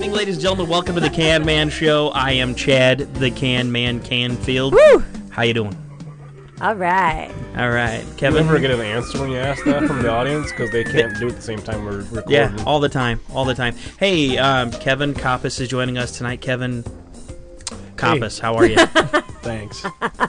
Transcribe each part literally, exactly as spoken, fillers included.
evening, ladies and gentlemen. Welcome to the Can Man Show. I am Chad, the Can Man Canfield. Woo! How you doing? All right. All right, You Kevin. never get an answer when you ask that from the audience because they can't do it at the same time we're recording. Yeah, all the time, all the time. Hey, um, Kevin Koppas is joining us tonight. Kevin Koppas, how are you? Thanks.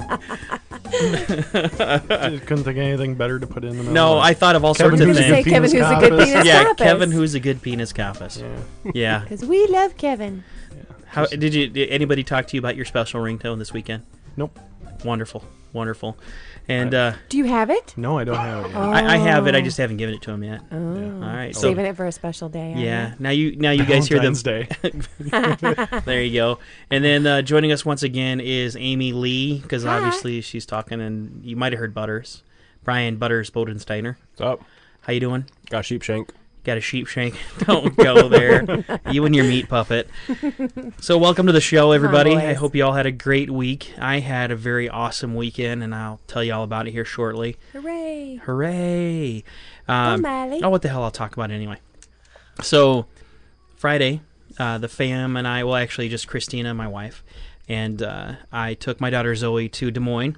Just couldn't think of anything better to put in the middle. No, I thought of all Kevin sorts of I was who's going to things. say Penis Kevin, who's a good Koppas. penis Yeah, Koppas. Kevin, who's a good penis Koppas. Yeah. Yeah. Because we love Kevin. How did you? Did anybody talk to you about your special ringtone this weekend? Nope. Wonderful, wonderful. And uh, Do you have it? No, I don't have it yet. Oh. I, I have it. I just haven't given it to him yet. Oh. All right, so Saving it for a special day. aren't yeah. Now you, now you guys hear them. Valentine's Day. There you go. And then uh, joining us once again is Amy Lee, because Hi. obviously she's talking, and you might have heard Butters, Brian Butters Bodensteiner. What's up? How you doing? Got sheep shank. Got a sheep shank? Don't go there. You and your meat puppet. So welcome to the show, everybody. boys. I hope you all had a great week. I had a very awesome weekend, and I'll tell you all about it here shortly. Hooray. Hooray! Um, Miley. oh, what the hell I'll talk about it anyway. So, Friday, uh, the fam and I, well, actually just Christina, my wife, and uh, I took my daughter Zoe to Des Moines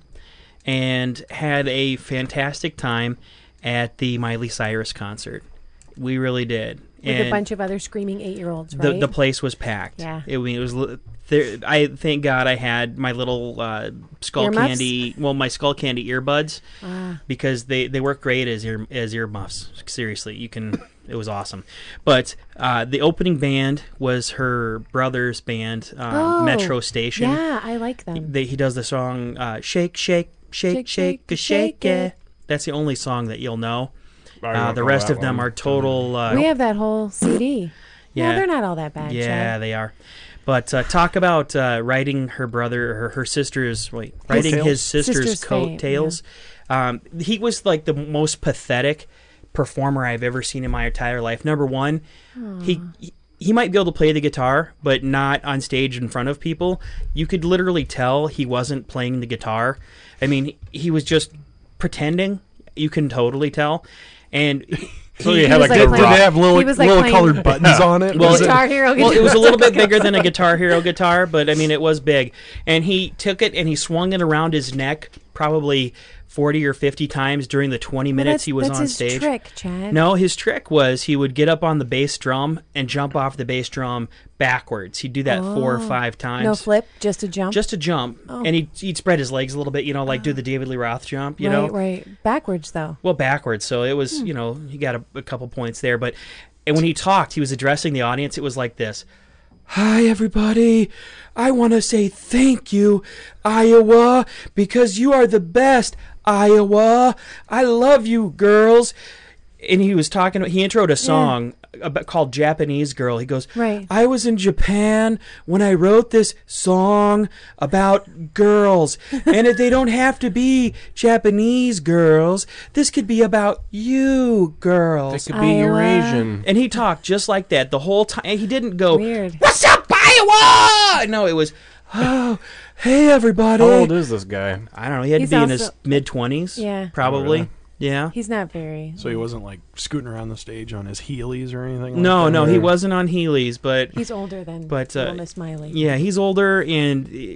and had a fantastic time at the Miley Cyrus concert. We really did. With and a bunch of other screaming eight-year-olds, the right? the place was packed. Yeah. It, I mean, it was. li- There, I thank God I had my little uh, skull Earmuffs? candy. Well, my skull candy earbuds Ah. because they, they work great as ear as earmuffs. Seriously, you can. It was awesome. But uh, the opening band was her brother's band, um, Oh, Metro Station. Yeah, I like them. They, he does the song uh, "Shake, Shake, Shake, Shake, Shake, shake, Shake, shake yeah." it. That's the only song that you'll know. I Uh, don't the know rest that of them one. are total. Uh, We have that whole C D. Yeah. No, they're not all that bad, Yeah, Chad. they are. But uh, talk about uh, riding her brother, her, her sister's, wait, riding Coattails? his sister's, Sister's fame, coattails. Um, he was like the most pathetic performer I've ever seen in my entire life. Number one, he he might be able to play the guitar, but not on stage in front of people. You could literally tell he wasn't playing the guitar. I mean, he was just pretending. You can totally tell. And So he- you had was like, like a playing- Did rock. they have little, He was, like, little playing- colored buttons on it? Well, Was it- Guitar Hero. Well, it was a little bit bigger than a Guitar Hero guitar, but I mean, it was big. And he took it and he swung it around his neck probably forty or fifty times during the twenty Well, minutes that's, he was that's on his stage. trick, Chad. No, his trick was he would get up on the bass drum and jump off the bass drum backwards. He'd do that four or Oh. five times. No flip, just a jump. Just a jump. Oh. And he'd, he'd spread his legs a little bit, you know, like do the David Lee Roth jump, you right, know? right. Backwards, though. Well, backwards. So it was, you know, he got a, a couple points there. But and when he talked, he was addressing the audience. It was like this. Hi, everybody. I want to say thank you, Iowa, because you are the best, Iowa. I love you, girls. And he was talking, he introed a song about, called Japanese Girl. He goes, Right. I was in Japan when I wrote this song about girls. And if they don't have to be Japanese girls, this could be about you, They girls. could be Iowa. Eurasian. And he talked just like that the whole time. He didn't go, Weird. What's up, Iowa? No, it was, oh, hey, everybody. How old is this guy? I don't know. He had He's to be in his also- mid-twenties. Yeah. Probably. Oh, really? Yeah. He's not very. So he wasn't like scooting around the stage on his Heelys or anything like No, that? no, he Or- wasn't on Heelys, but He's older than But, uh, little Miss Miley. yeah, he's older and eh,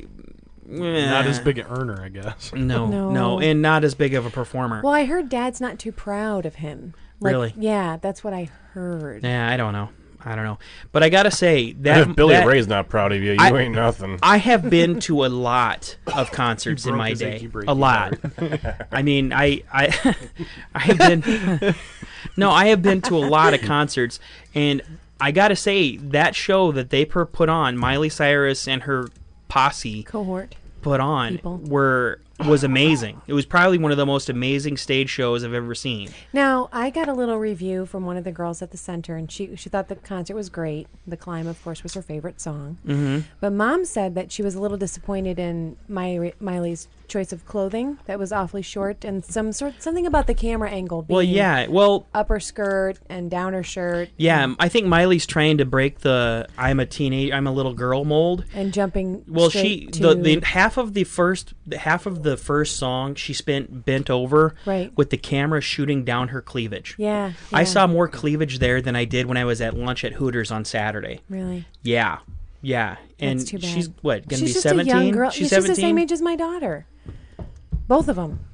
Not as big an earner, I guess. No, no, No. and not as big of a performer. Well, I heard Dad's not too proud of him. Like, Really? Yeah, that's what I heard. Yeah, I don't know. I don't know. But I gotta say that If Billy that- Ray's not proud of you, you I- ain't nothing. I have been to a lot of concerts in broke my his day. achy breaky A lot. I mean, I I I have been No, I have been to a lot of concerts, and I got to say that show that they per- put on, Miley Cyrus and her posse Cohort. put on People. were was amazing. It was probably one of the most amazing stage shows I've ever seen. Now, I got a little review from one of the girls at the center, and she she thought the concert was great. The Climb, of course, was her favorite song. Mm-hmm. But Mom said that she was a little disappointed in My, Miley's choice of clothing. That was awfully short, and some sort something about the camera angle being Well, yeah. Well, upper skirt and downer shirt yeah. I think Miley's trying to break the "I'm a teenage, I'm a little girl" mold. and jumping. Well, straight she the, to- the half of the first the half of the first song, she spent bent over Right. with the camera shooting down her cleavage. Yeah, I yeah. saw more cleavage there than I did when I was at lunch at Hooters on Saturday. Really? Yeah, yeah. And That's too bad. she's what, gonna She's be just seventeen? a young girl. She's Yeah, seventeen. She's the same age as my daughter. Both of them.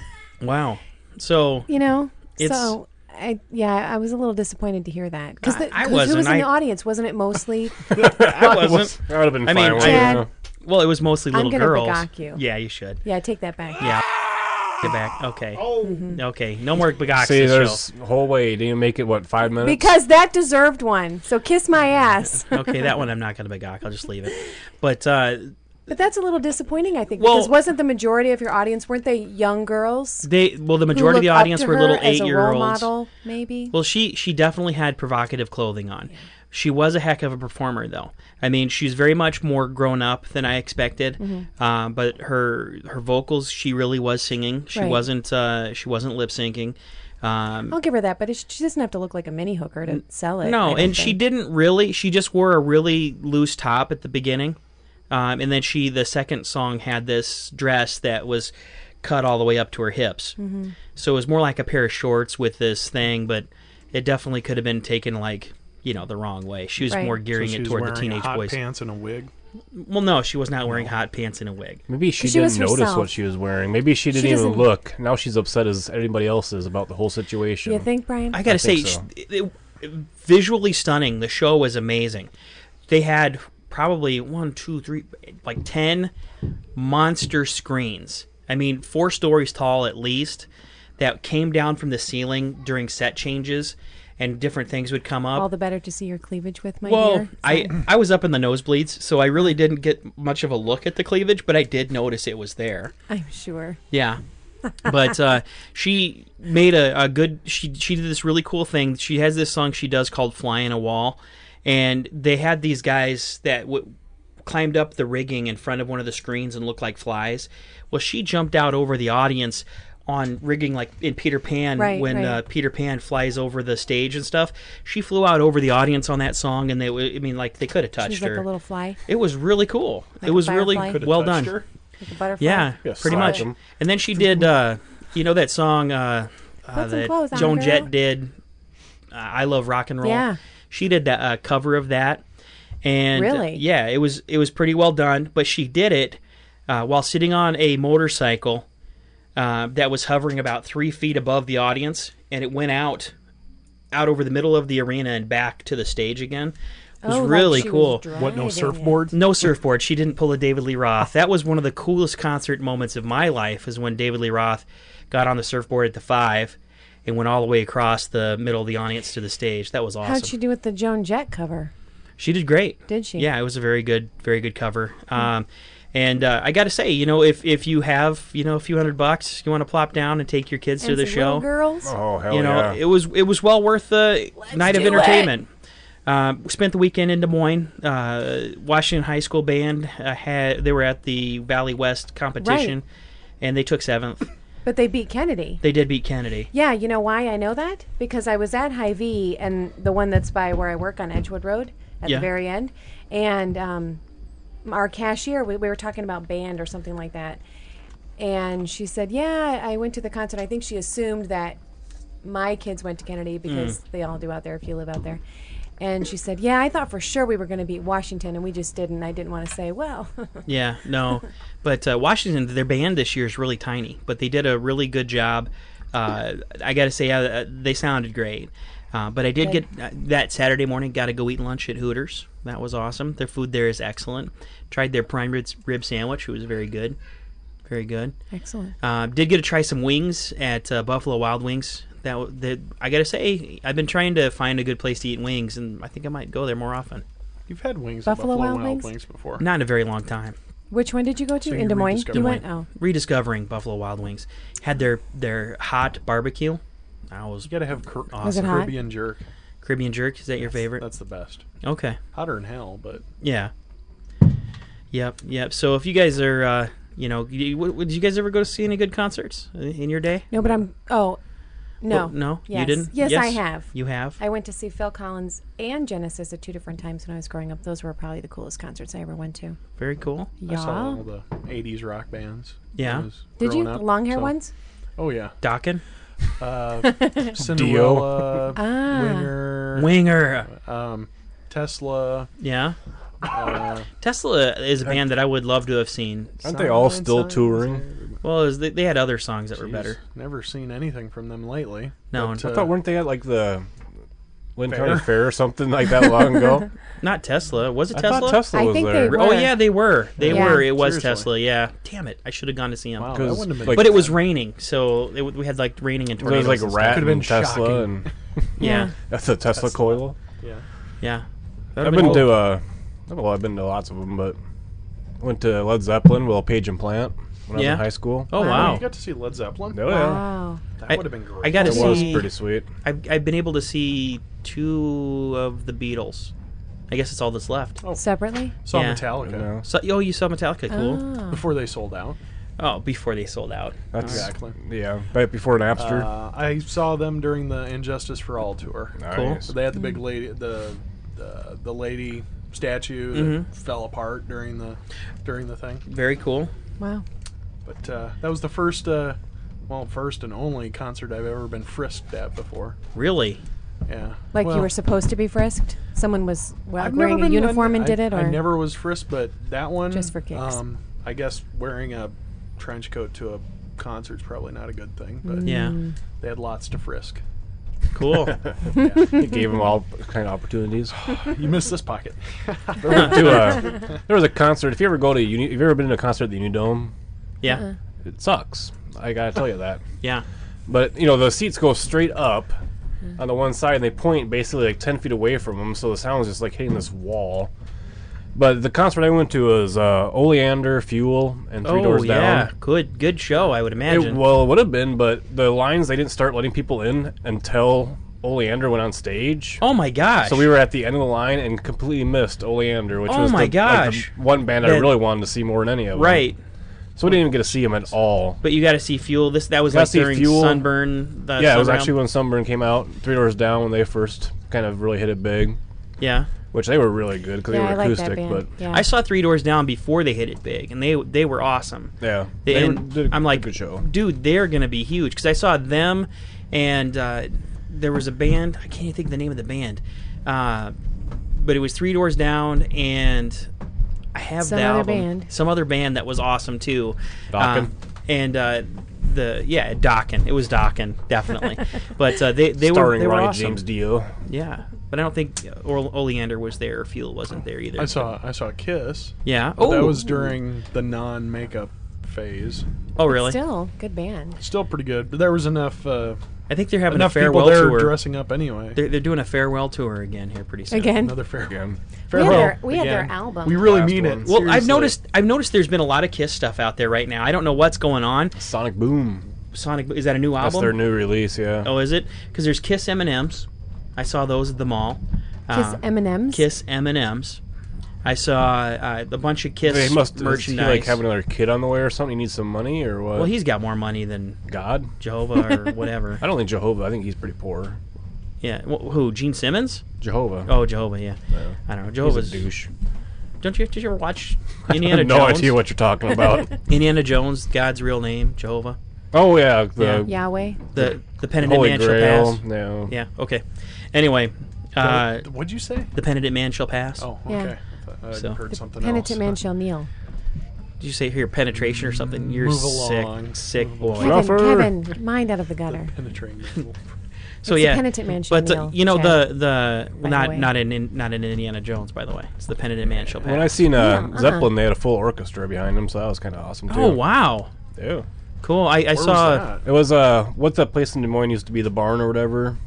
Wow. So You know. It's- so I yeah, I was a little disappointed to hear that because I- I who wasn't. was in I- the audience? Wasn't it mostly? I wasn't. That would have been I fine. mean, wouldn't Chad- it? Well, it was mostly I'm little gonna girls. begock you. Yeah, you should. Yeah, take that back. Yeah. Get back. Okay. Mm-hmm. Okay. No more begocks See, this there's a whole way. Didn't you make it, what, five minutes? Because that deserved one. So kiss my ass. show. Okay, that one I'm not going to begock. I'll just leave it. But uh, But that's a little disappointing, I think, Well- because wasn't the majority of your audience, weren't they young girls? they, well, the who majority of the looked up audience to were her little as a role eight-year-olds. model, maybe? Well, she she definitely had provocative clothing on. She was a heck of a performer, though. I mean, she's very much more grown up than I expected. Mm-hmm. Uh, but her her vocals, she really was singing. She Right. wasn't uh, she wasn't lip syncing. Um, I'll give her that, but it, she doesn't have to look like a mini hooker to sell it. I no, don't and she think. didn't really. She just wore a really loose top at the beginning, um, and then she the second song had this dress that was cut all the way up to her hips. Mm-hmm. So it was more like a pair of shorts with this thing, but it definitely could have been taken like, you know, the wrong way. She was Right. more So gearing she it was toward the wearing teenage hot boys. pants and a wig. Well, no, she was not wearing hot pants and a wig. Maybe she, She was didn't notice herself. what she was wearing. Maybe she didn't She even doesn't- look. Now she's upset as everybody else is about the whole situation. You think, Brian? I gotta say, think so. sh- it- it- visually stunning. The show was amazing. They had probably one, two, three, like ten monster screens. I mean, four stories tall at least, that came down from the ceiling during set changes, and different things would come up. All the better to see your cleavage with, my well, dear. I I was up in the nosebleeds, so I really didn't get much of a look at the cleavage, but I did notice it was there. I'm sure. Yeah. But uh, she made a, a good she she did this really cool thing. She has this song she does called Flying a Wall, and they had these guys that w- climbed up the rigging in front of one of the screens and looked like flies. Well, she jumped out over the audience on rigging like in Peter Pan Right, when right. Uh, Peter Pan flies over the stage and stuff. She flew out over the audience on that song, and they w- I mean like they could have touched She's like her. a little fly, It was really cool. Like it a was really firefly? Could have well touched done. her. like a butterfly. Yeah, Yeah, pretty slap much. them. And then she did, uh, you know, that song uh, uh, Put some that clothes on, Joan girl. Jett did. Uh, I love rock and roll. Yeah. She did that uh, cover of that, and uh, Really? yeah, it was it was pretty well done. But she did it uh, while sitting on a motorcycle uh, that was hovering about three feet above the audience, and it went out out over the middle of the arena and back to the stage again. It was Oh, like really she cool. was What, no driving it. surfboard? No surfboard. She didn't pull a David Lee Roth. That was one of the coolest concert moments of my life, is when David Lee Roth got on the surfboard at the five and went all the way across the middle of the audience to the stage. That was awesome. How'd she do with the Joan Jett cover? She did great. Did she? Yeah, it was a very good, very good cover. Um, and uh, I got to say, you know, if if you have, you know, a few hundred bucks, you want to plop down and take your kids to And the some show. little girls. Oh, hell you know, yeah. it was it was well worth the night of do entertainment. Um, we spent the weekend in Des Moines. Uh, Washington High School band uh, had they were at the Valley West competition, and they took seventh. But they beat Kennedy. They did beat Kennedy. Yeah, you know why I know that? Because I was at Hy-Vee, and the one that's by where I work on Edgewood Road at Yeah. the very end. And um, our cashier, we, we were talking about band or something like that. And she said, yeah, I went to the concert. I think she assumed that my kids went to Kennedy because they all do out there if you live out there. And she said, yeah, I thought for sure we were going to beat Washington, and we just didn't. I didn't want to say, well. Yeah, no, but uh, Washington, their band this year is really tiny, but they did a really good job. Uh, I got to say, uh, they sounded great. Uh, but I did Good. get uh, that Saturday morning. Got to go eat lunch at Hooters. That was awesome. Their food there is excellent. Tried their prime rib, rib sandwich. It was very good, very good. Excellent. Uh, did get to try some wings at uh, Buffalo Wild Wings. That, w- that I got to say, I've been trying to find a good place to eat wings, and I think I might go there more often. You've had wings Buffalo at Buffalo Wild Wild, Wings? Wings? before. Not in a very long time. Which one did you go to? So In you Des Moines? rediscovered You Des went? Moines. Oh. Rediscovering Buffalo Wild Wings. Had their their hot barbecue. That was You got to have Car- Was it hot? Caribbean jerk. Caribbean jerk. Is that your favorite? That's the best. Okay. Hotter than hell, but Yeah. Yep. Yep. So if you guys are, uh, you know, you, w- did you guys ever go to see any good concerts in your day? No, but I'm. Oh, No. Well, no, Yes. you didn't. Yes, I have. You have. I went to see Phil Collins and Genesis at two different times when I was growing up. Those were probably the coolest concerts I ever went to. Very cool. I saw Yeah. all the eighties rock bands. Yeah. when I was Did you? growing The up, long hair so- ones? Oh yeah. Dokken, Uh, Cinderella, Ah. Winger, Winger. um, Tesla. Yeah. Uh, Tesla is a band that I would love to have seen. Aren't they all Sign, still Sign, touring? Sign. Well, it was, they, they had other songs that were Jeez, better. Never seen anything from them lately. No, but, I I uh, thought weren't they at like the Lynn Fair? County Fair or something like that long ago? Not Tesla. Was it I Tesla? thought Tesla I was think they there. were. Oh yeah, they were. They Yeah. were. It was Seriously. Tesla. Yeah. Damn it! I should have gone to see him. wow, that 'Cause, wouldn't have been. like- But it was raining, so it, we had like raining and There was tornadoes. like a and stuff. rat Could've and been Tesla shocking. and Yeah, that's a Tesla, coil. yeah. yeah. I've been to uh, well, I've been to lots of them, but went to Led Zeppelin, Will Page and Plant when I Yeah. was in high school. Oh Wow. wow. You got to see Led Zeppelin. Oh yeah, Wow. That I- would have been great. I got to it see. was pretty sweet. I've, I've been able to see two of the Beatles. I guess it's all that's left. Oh. Separately? Saw Yeah. Metallica You know, So, oh, you saw Metallica? Cool. Oh. before they sold out. Oh, before they sold out. that's Exactly. yeah, right before Napster. Uh, I saw them during the Injustice for All tour. cool. Nice. So they had the big lady, the the, the lady statue that Mhm. fell apart during the during the thing. Very cool. Wow. But uh, that was the first, uh, well, first and only concert I've ever been frisked at before. Really? Yeah. Like Well, you were supposed to be frisked? Someone was well, I've wearing never a been- uniform I, and did it? I, Or I never was frisked, but that one Just for kicks. Um, I guess wearing a trench coat to a concert's probably not a good thing, but Yeah. Mm. they had lots to frisk. Cool. It gave them all kind of opportunities. You missed this pocket. We went to, uh, there was a concert. If you ever go to Uni, have you ever been to a concert at the Unidome? Yeah. Uh-uh. It sucks. I gotta tell you that. Yeah. But you know the seats go straight up on the one side, and they point basically like ten feet away from them, so the sound is just like hitting this wall. But the concert I went to was uh, Oleander, Fuel, and Three Oh Doors yeah. Down. Good. Good show. I would It, imagine. well, it would have been, but the lines they didn't start letting people in until Oleander went on stage. oh my gosh. So we were at the end of the line and completely missed Oleander, which Oh was my the, like, the gosh. one band I That- really wanted to see more than any of them. right. So we didn't even get to see him at all. But you got to see Fuel. This that was Gotta like see during Fuel. Sunburn. The yeah, it was Sunburn actually album. when Sunburn came out. Three Doors Down when they first kind of really hit it big, Yeah. which they were really good because Yeah, they I were like that acoustic. band. But yeah. I saw Three Doors Down before they hit it big, and they they were awesome. yeah, They, they and were, did a I'm like, good show. dude, they're gonna be huge because I saw them, and uh, there was a band. I can't even think of the name of the band, uh, but it was Three Doors Down, and I have Some the other album. band. Some other band that was awesome too. Dokken? Uh, and uh, the yeah, Dokken. It was Dokken, definitely. But uh, they they were Starring they were Ryan awesome. James Dio. Yeah, but I don't think uh, Ole- Oleander was there. Fuel wasn't there either. I saw I saw Kiss. Yeah. But Oh, that was during the non-makeup phase. Oh, really? Still, good band. Still pretty good, but there was enough uh, I think they're having enough a people farewell there tour. dressing up anyway. They're, they're doing a farewell tour again here pretty soon. Again. Another fair. Again. We had Farewell. their, we had their Again. album. We really Last mean one. it. Well, I've seriously. noticed. I've noticed there's been a lot of Kiss stuff out there right now. I don't know what's going on. Sonic Boom. Sonic is that a new That's album? their new release. Yeah. Oh, is it? Because there's Kiss M and M's. I saw those at the mall. Kiss Uh, M and M's. Kiss M and M's. I saw uh, a bunch of Kiss They must merchandise. Is he like have another kid on the way or something? He needs some money or what? well, he's got more money than God. Jehovah or whatever. I don't think Jehovah. I think he's pretty poor. Yeah. Wh- Who? Gene Simmons? Jehovah. Oh, Jehovah. Yeah. Yeah. I don't know. He's Jehovah's. a douche. Don't you? Did you ever watch I Indiana have no Jones? idea what you're talking about. Indiana Jones, God's real name, Jehovah. Oh yeah, the Yahweh. The the penitent Holy man Grail. shall pass. No. Yeah. Okay. Anyway, uh, What'd you say? the penitent man shall pass. Oh, Yeah. okay. I thought I'd So- heard The something penitent else. man shall kneel. Did you say here penetration or something? You're Move sick, along. sick Move boy. along. Kevin, Rougher. Kevin, mind out of the gutter. Penetrating. So It's the yeah, penitent man shall but uh, kneel, you know Chad, the the by the not way. not in, in not in Indiana Jones, by the way. It's the penitent man shall pass. When I seen uh, Yeah, uh-huh. Zeppelin, they had a full orchestra behind them, so that was kind of awesome too. oh wow, Yeah. cool. I, I Where saw was that? It was uh, what's that place in Des Moines used to be the Barn or whatever.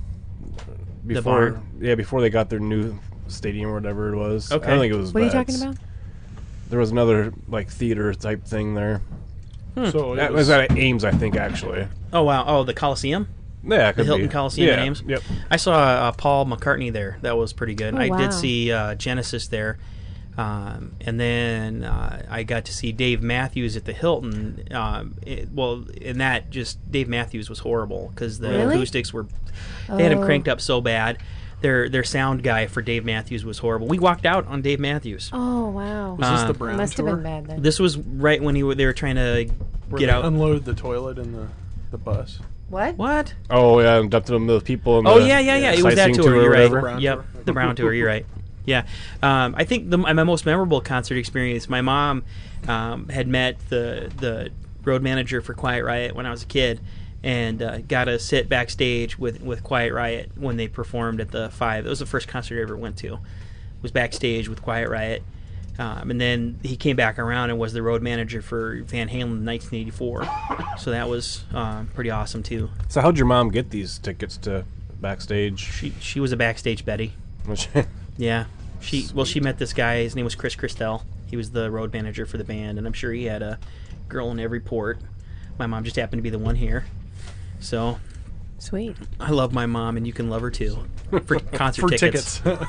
Before, Barn? Yeah, before they got their new stadium or whatever it was. Okay. I don't think it was. What are you Vets. talking about? There was another like theater type thing there. So it That was, was at Ames, I think, actually. oh wow oh the Coliseum. Yeah, it could Hilton be. Coliseum yeah. in Ames? Yep. I saw uh, Paul McCartney there. That was pretty good. Oh, I wow. did see uh, Genesis there. Um, and then uh, I got to see Dave Matthews at the Hilton. Um, it, well, and that just Dave Matthews was horrible because the Really? acoustics were they had him Oh. cranked up so bad. Their their sound guy for Dave Matthews was horrible. We walked out on Dave Matthews. Oh wow. Was this Uh, the Brown Must have tour? been bad then. This was right when he w- they were trying to Where get they out. unload the toilet in the, the bus. What? What? Oh yeah, dumped them with people. In Oh the, yeah, yeah, yeah. It was that sightseeing tour. or You're whatever. right. Brown Yep, tour. the Brown tour. You're right. Yeah, um, I think the, my most memorable concert experience. My mom um, had met the the road manager for Quiet Riot when I was a kid, and uh, got to sit backstage with with Quiet Riot when they performed at the Five. It was the first concert I ever went to. Was backstage with Quiet Riot, um, and then he came back around and was the road manager for Van Halen in nineteen eighty-four. So that was um, pretty awesome too. So how'd your mom get these tickets to backstage? She she was a backstage Betty. Which- Yeah, she well she met this guy. His name was Chris Christel. He was the road manager for the band, and I'm sure he had a girl in every port. My mom just happened to be the one here. So Sweet. I love my mom, and you can love her too for concert For tickets. tickets.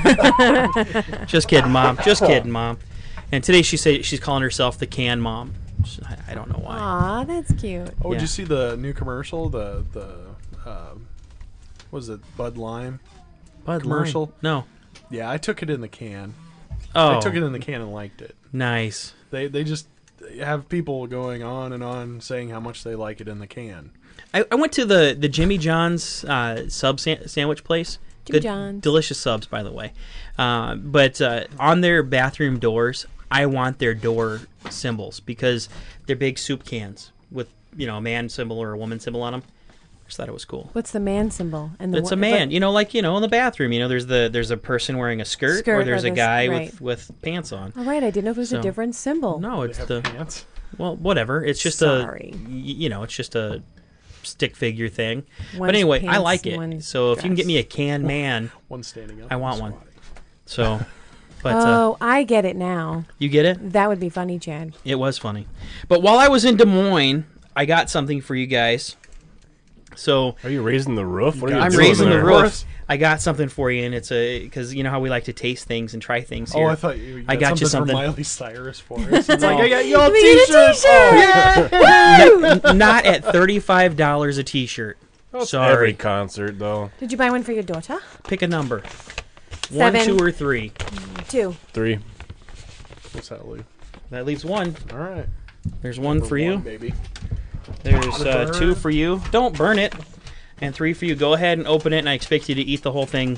Just kidding, mom. Just kidding, mom. And today she said she's calling herself the Can Mom. I, I don't know why. Aw, that's cute. Oh, did Yeah. you see the new commercial? The the uh, what was it? Bud Lime. Bud commercial? Lime. No. Yeah, I took it in the can. Oh, I took it in the can and liked it. nice. They they just have people going on and on saying how much they like it in the can. I, I went to the, the Jimmy John's uh, sub san- sandwich place. Jimmy Good, John's. delicious subs, by the way. Uh, but uh, on their bathroom doors, I want their door symbols because they're big soup cans with you know a man symbol or a woman symbol on them. I just thought it was cool. What's the man symbol? And the It's wo- a man, but- you know, like you know, in the bathroom. You know, there's the there's a person wearing a skirt, Skirt or or there's a this- guy right. with with pants on. All right, I didn't know if it was So- a different symbol. No, They it's have the pants. well, whatever. It's just Sorry. a y- you know, it's just a stick figure thing. One's but anyway, I pants like and it. one's So if you can get dress. me a can man, One standing up. I and want one. squatting. so. But uh, Oh, I get it now. you get it? That would be funny, Chad. It was funny. But while I was in Des Moines, I got something for you guys. So Are you raising the roof? What are you I'm doing raising the there? roof. I got something for you, and it's a because you know how we like to taste things and try things here. Oh, I thought you. you I got you something. from Miley Cyrus for us. It's like No. I got you all Give me a t-shirts. t-shirt! N- n- not at thirty-five dollars a T-shirt. That's Sorry. Every concert though. Did you buy one for your daughter? Pick a number. Seven. One, two, or three. Two. Three. What's that, Lou? That leaves one. All right. There's one for you. One, baby. There's uh, Burn. two for you. Don't burn it. And three for you. Go ahead and open it, and I expect you to eat the whole thing.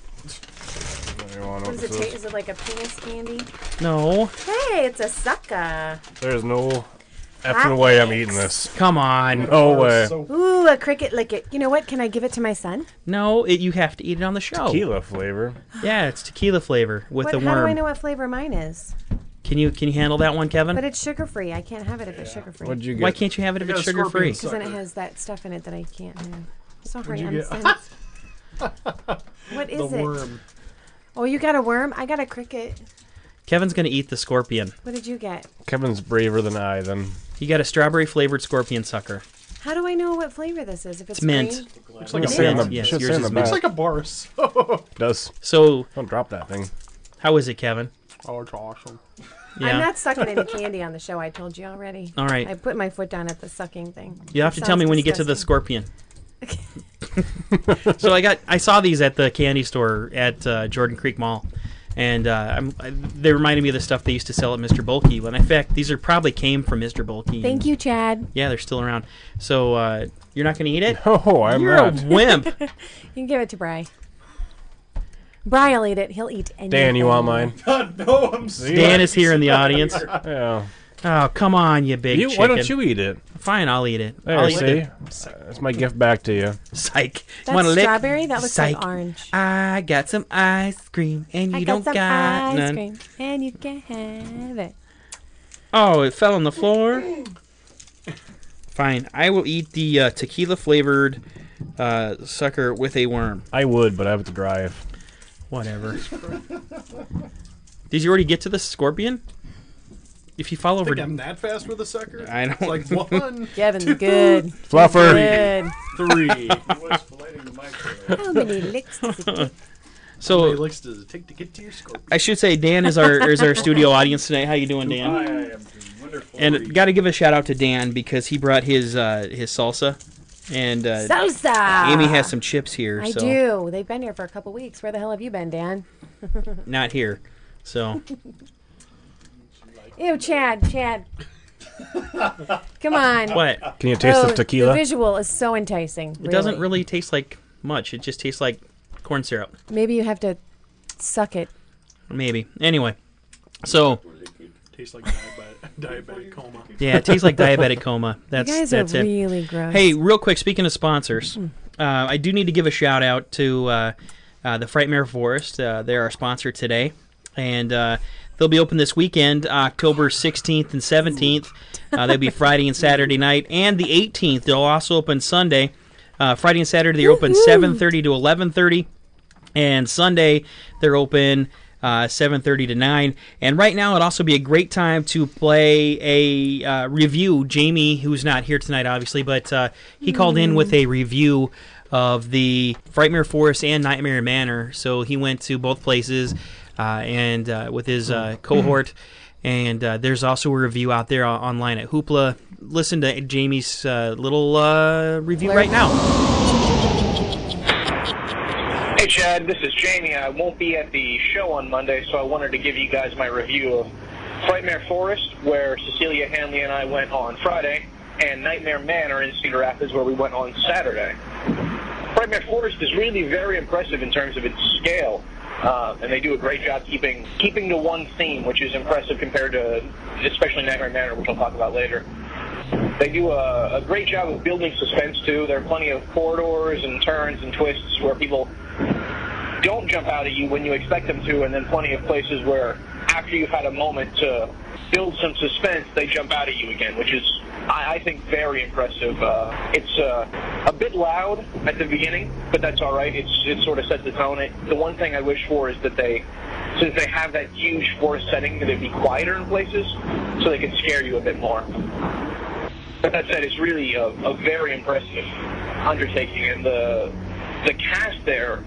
You wanna know What what does it this taste? is? Is it like a penis candy? No. Hey, it's a sucker. There's no effing way I'm eating this. Come on. No way. So Ooh, a cricket lick it. You know what? Can I give it to my son? No, it, you have to eat it on the show. Tequila flavor. Yeah, it's tequila flavor with What, the how do I worm. know what flavor mine is? Can you can you handle that one, Kevin? But it's sugar free. I can't have it if it's sugar free. What'd you get? Why can't you have it if I it's got a sugar free? scorpion Because then it sucker. has that stuff in it that I can't have. Sorry, you I'm get? sense- What the is it? worm. Oh, you got a worm? I got a cricket. Kevin's gonna eat the scorpion. What did you get? Kevin's braver than I. Then You got a strawberry flavored scorpion sucker. How do I know what flavor this is? If it's, It's mint. green? Looks like a Should say on mint. the- Yes, should yours say on is the mint. Looks back. like a Boris. does. So Don't drop that thing. how is it, Kevin? Oh, it's awesome. Yeah. I'm not sucking any candy on the show. I told you already. All right. I put my foot down at the sucking thing. You have to It tell me sounds when you get to the disgusting. scorpion. So I got I saw these at the candy store at uh, Jordan Creek Mall, and uh, I'm, I, they reminded me of the stuff they used to sell at Mister Bulky. When in fact these are probably came from Mister Bulky. Thank you, Chad. Yeah, they're still around. So uh, you're not going to eat it? Oh, I'm You're not. a wimp. You can give it to Bry. Bry will eat it. He'll eat anything. Dan, you want mine? God, no, I'm Dan is here in the audience. Yeah. Oh, come on, you big You, chicken. why don't you eat it? Fine, I'll eat it. There, I'll eat see? it. That's my gift back to you. Psych. That's Wanna lick? strawberry? That looks Psych. like orange. I got some ice cream, and you I don't got some got ice none. cream, and you can have it. Oh, it fell on the floor. Fine, I will eat the uh, tequila flavored uh, sucker with a worm. I would, but I have to drive. Whatever. Did you already get to the scorpion? If you fall I over, think I'm that fast with a sucker. I don't- It's like one, Kevin's good. Fluffer. Good. three. How many licks does it take? So He likes to take to get to your scorpion. I should say Dan is our is our studio audience tonight. How you doing, Dan? I am doing wonderful. And got to give a shout out to Dan because he brought his uh, his salsa, and uh, Salsa! Amy has some chips here. I so do. They've been here for a couple weeks. Where the hell have you been, Dan? Not here. So Ew, Chad, Chad. Come on. what? Can you taste Oh, the tequila? The visual is so enticing. It doesn't really taste like much. It just tastes like corn syrup. Maybe you have to suck it. Maybe. Anyway, so Tastes like diabetic, diabetic coma. yeah, it tastes like diabetic coma. That's You guys that's are it. really gross. Hey, real quick, speaking of sponsors, uh, I do need to give a shout out to uh, uh, the Frightmare Forest. Uh, they're our sponsor today, and uh, they'll be open this weekend, October sixteenth and seventeenth. Uh, they'll be Friday and Saturday night, and the eighteenth. They'll also open Sunday. Uh, Friday and Saturday they're open seven thirty to eleven thirty, and Sunday they're open uh, seven thirty to nine. And right now it'd also be a great time to play a uh, review. Jamie, who's not here tonight, obviously, but uh, he called in with a review of the Frightmare Forest and Nightmare Manor. So he went to both places uh, and uh, with his uh, cohort. And uh, there's also a review out there uh, online at Hoopla. Listen to Jamie's uh, little uh, review right now. Hey Chad, this is Jamie. I won't be at the show on Monday, so I wanted to give you guys my review of Frightmare Forest, where Cecilia Hanley and I went on Friday, and Nightmare Manor in Cedar Rapids, where we went on Saturday. Frightmare Forest is really very impressive in terms of its scale. Uh, and they do a great job keeping keeping to one theme, which is impressive compared to, especially Nightmare Manor, which I'll talk about later. They do a, a great job of building suspense, too. There are plenty of corridors and turns and twists where people don't jump out at you when you expect them to, and then plenty of places where, after you've had a moment to build some suspense, they jump out at you again, which is, I, I think, very impressive. Uh, it's uh, a bit loud at the beginning, but that's all right. It's, it sort of sets the tone. It, the one thing I wish for is that they, since they have that huge forest setting, that it'd be quieter in places so they can scare you a bit more. But that said, it's really a, a very impressive undertaking, and the the cast there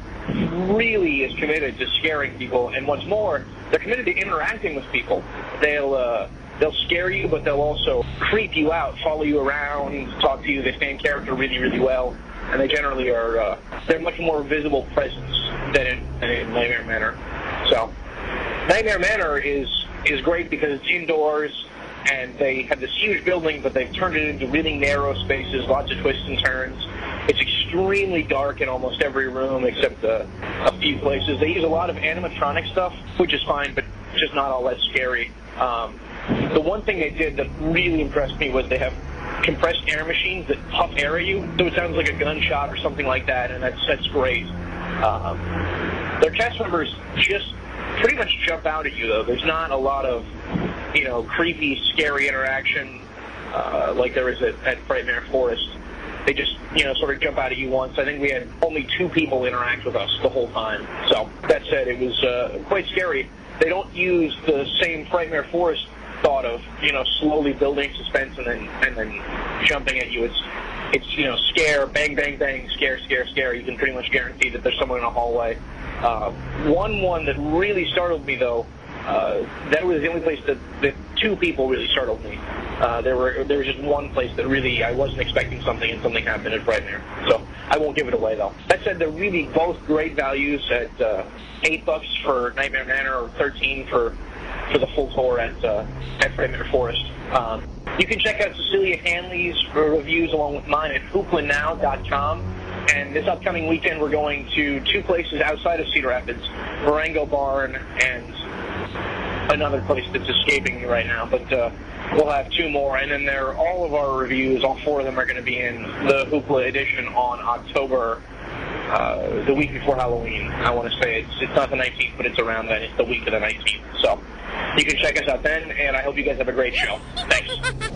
really is committed to scaring people, and what's more, they're committed to interacting with people. They'll uh, they'll scare you, but they'll also creep you out, follow you around, talk to you. They stay in character really, really well, and they generally are uh, they're much more visible presence than in, than in Nightmare Manor. So, Nightmare Manor is is great because it's indoors, and they have this huge building, but they've turned it into really narrow spaces, lots of twists and turns. It's extremely dark in almost every room except uh, a few places. They use a lot of animatronic stuff, which is fine, but just not all that scary. Um, the one thing they did that really impressed me was they have compressed air machines that puff air at you, so it sounds like a gunshot or something like that, and that's that's great. Um, their cast members just pretty much jump out at you, though. There's not a lot of, you know, creepy, scary interaction uh, like there is at, at Frightmare Forest. They just, you know, sort of jump out at you once. I think we had only two people interact with us the whole time. So, that said, it was uh, quite scary. They don't use the same Frightmare Forest thought of, you know, slowly building suspense and then and then jumping at you. It's, it's you know, scare, bang, bang, bang, scare, scare, scare. You can pretty much guarantee that there's someone in a hallway. Uh, one one that really startled me, though, uh, that was the only place that, that two people really startled me. Uh, there were there was just one place that really I wasn't expecting something, and something happened at Frightmare. So I won't give it away, though. That said, they're really both great values at uh, eight bucks for Nightmare Manor or thirteen for for the full tour at uh, at Frightmare Forest. Um, you can check out Cecilia Hanley's reviews along with mine at hoopla now dot com. And this upcoming weekend, we're going to two places outside of Cedar Rapids, Marengo Barn and another place that's escaping me right now. But uh, we'll have two more, and then there, all of our reviews, all four of them are going to be in the Hoopla edition on October, uh, the week before Halloween. I want to say it's it's not the nineteenth, but it's around then. It's the week of the nineteenth. So you can check us out then, and I hope you guys have a great show. Thanks.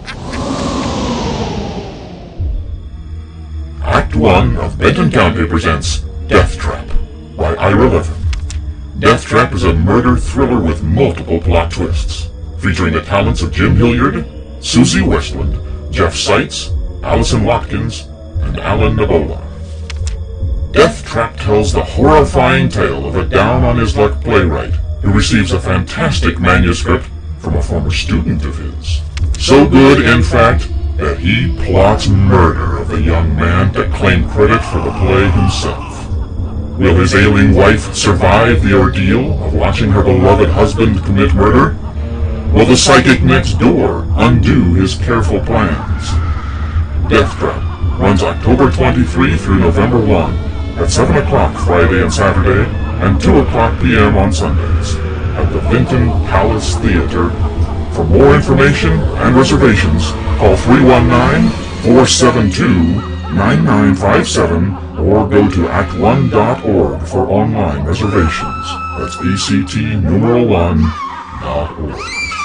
Act one of Benton County presents Death Trap by Ira Levin. Death Trap is a murder thriller with multiple plot twists, featuring the talents of Jim Hilliard, Susie Westland, Jeff Seitz, Allison Watkins, and Alan Nabola. Death Trap tells the horrifying tale of a down-on-his-luck playwright who receives a fantastic manuscript from a former student of his. So good, in fact, that he plots murder of the young man to claim credit for the play himself. Will his ailing wife survive the ordeal of watching her beloved husband commit murder? Will the psychic next door undo his careful plans? Death Trap runs October twenty-third through November first at seven o'clock Friday and Saturday and two o'clock p m on Sundays at the Vinton Palace Theater. For more information and reservations, call three one nine, four seven two, nine nine five seven or go to act one dot org for online reservations. That's A C T numeral one dot org.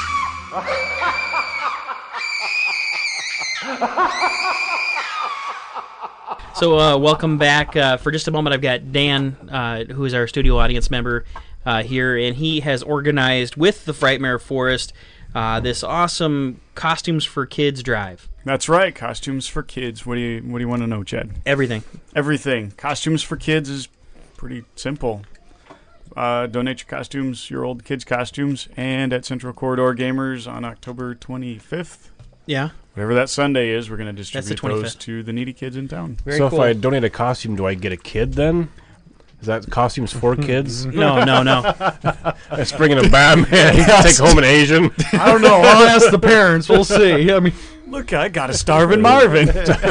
So, uh, welcome back. Uh, for just a moment, I've got Dan, uh, who is our studio audience member uh, here, and he has organized with the Frightmare Forest uh, this awesome Costumes for Kids drive. That's right, Costumes for Kids. What do you What do you want to know, Chad? Everything. Everything. Costumes for Kids is pretty simple. Uh, donate your costumes, your old kids' costumes, and at Central Corridor Gamers on October twenty-fifth. Yeah. Whatever that Sunday is, we're going to distribute That's the those twenty-fifth. to the needy kids in town. Very so cool. if I donate a costume, do I get a kid then? Is that costumes for kids? No, no, no. Let's bring in a Batman. Take home an Asian. I don't know. I'll ask the parents. We'll see. I mean, Look, I got a starving Marvin.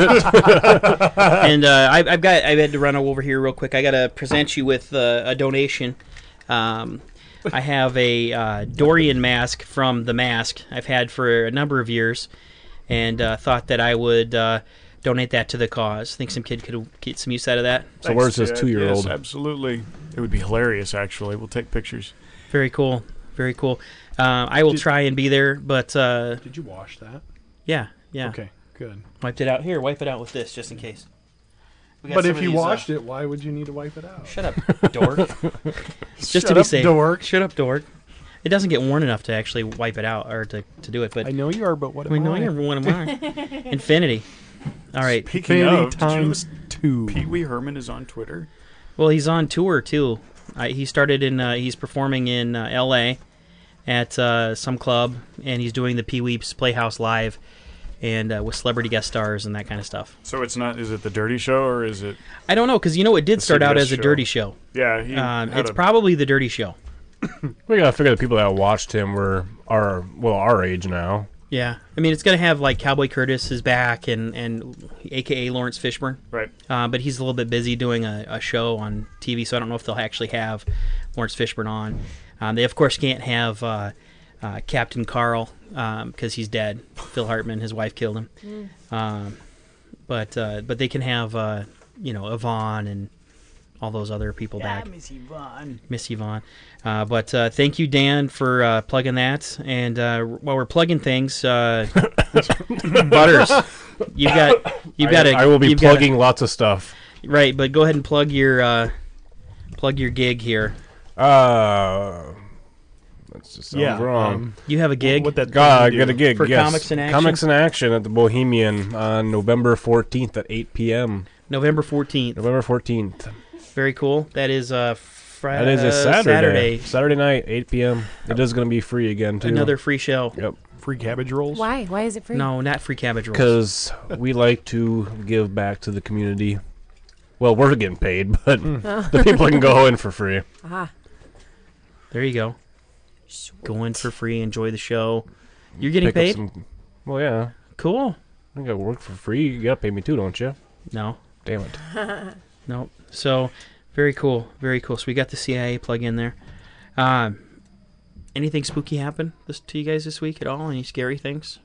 And uh, I, I've got. I had to run over here real quick. I got to present you with uh, a donation. Um, I have a uh, Dorian mask from The Mask. I've had for a number of years, and uh, thought that I would uh, donate that to the cause. Think some kid could get some use out of that. So where's this Chad. two-year-old? Yes, absolutely. It would be hilarious, actually. We'll take pictures. Very cool. Very cool. Uh, I will Did- try and be there, but uh, did you wash that? yeah, yeah. Okay, good. Wiped it out. Here, wipe it out with this, just in case. We got But some if of you these, uh, washed it, why would you need to wipe it out? Shut up, dork. Just Shut to be up, safe. dork. Shut up, dork. It doesn't get worn enough to actually wipe it out or to, to do it, but I know you are, but what am I know I? you're one of mine. Infinity. All right. Speaking Infinity of, did you times listen- two. Pee Wee Herman is on Twitter. Well, he's on tour too. I, he started in. Uh, he's performing in uh, L A at uh, some club, and he's doing the Pee Wee's Playhouse live, and uh, with celebrity guest stars and that kind of stuff. So it's not, is it the Dirty Show or is it, I don't know, because you know it did The start out C B S as a show. dirty show. yeah, he Um, had it's a- probably the Dirty Show. We gotta figure the people that watched him were our well our age now. Yeah, I mean it's gonna have like Cowboy Curtis is back and and A K A Lawrence Fishburne. right. Uh, but he's a little bit busy doing a, a show on T V, so I don't know if they'll actually have Lawrence Fishburne on. Um, they, of course, can't have uh, uh, Captain Carl because he's dead. Phil Hartman, his wife killed him. Um, but uh, but they can have, uh, you know, Yvonne and all those other people back. Miss Yvonne. Miss Yvonne. Uh, but uh, thank you, Dan, for uh, plugging that. And uh, while we're plugging things, uh, Butters, you've got you've got I, a, I will be you've got a- plugging lots of stuff. Right, but go ahead and plug your uh, plug your gig here. Uh, that's just sounds Yeah, wrong. um, You have a gig What that God, I thing got a do. gig for yes. Comics in Action? Comics in Action at the Bohemian on November fourteenth at eight p.m. November fourteenth. November fourteenth. Very cool. That is uh, Friday. That is a Saturday. Saturday. Saturday night, eight p.m. It is going to be free again too. Another free show. Yep. Free cabbage rolls? Why? Why is it free? No, not free cabbage rolls. Because we like to give back to the community. Well, we're getting paid, but the people can go in for free. Ah. There you go. Go in for free. Enjoy the show. You're getting Pick up paid? some- well, yeah. Cool. I think I work for free. You got to pay me too, don't you? No. Damn it. No. So, very cool. Very cool. So we got the C I A plug in there. Um, anything spooky happen this, to you guys this week at all? Any scary things?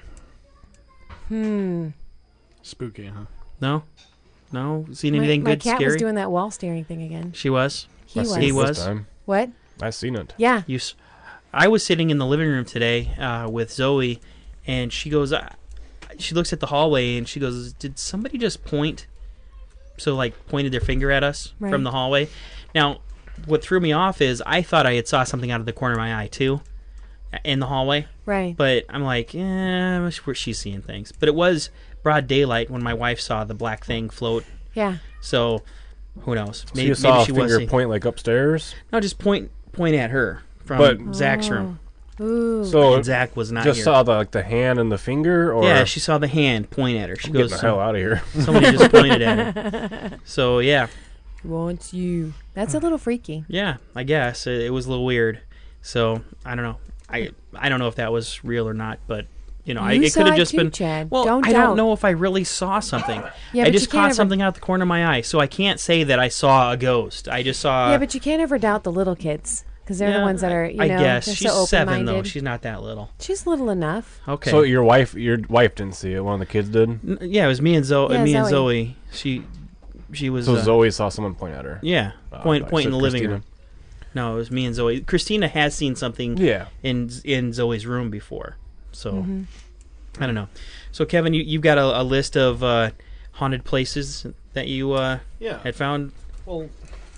Hmm. Spooky, huh? No? No? Seen My, anything my good cat scary? was doing that wall staring thing again. She was? He I was. seen He it was. This time. What? I seen it. Yeah. You, s- I was sitting in the living room today uh, with Zoe, and she goes, uh, she looks at the hallway, and she goes, did somebody just point? So, like, pointed their finger at us Right. from the hallway. Now, what threw me off is I thought I had saw something out of the corner of my eye, too, in the hallway. Right. But I'm like, eh, where she's seeing things. But it was broad daylight when my wife saw the black thing float. Yeah. So Who knows? So Maybe, you saw maybe she a was. finger seeing- point like upstairs. No, just point point at her from But- Zach's room. Ooh. So And Zach was not just here. saw the like the hand and the finger, or Yeah, she saw the hand point at her. She I'm goes, getting the hell out of here. somebody just pointed at her. So yeah, Wants you. That's a little freaky. yeah, I guess it, it was a little weird. So I don't know. I I don't know if that was real or not, but you know, I, You it saw could have it just too, been. Chad. Well, Don't I doubt. don't know if I really saw something. Yeah, I but just you can't caught ever- something out the corner of my eye, so I can't say that I saw a ghost. I just saw. yeah, but you can't ever doubt the little kids because they're Yeah, the ones that are, you I know, guess they're she's so seven though. open-minded. She's not that little. She's little enough. Okay. So your wife, your wife didn't see it. One of the kids did. N- yeah, it was me and Zoe. Yeah, me and Zoe. Zoe. She, she was. So uh, Zoe saw someone point at her. Yeah, Oh, point I point in said the living Christina. room. No, it was me and Zoe. Christina has seen something Yeah. in in Zoe's room before, so Mm-hmm. I don't know. So Kevin, you you've got a, a list of uh, haunted places that you uh, Yeah. had found. Well,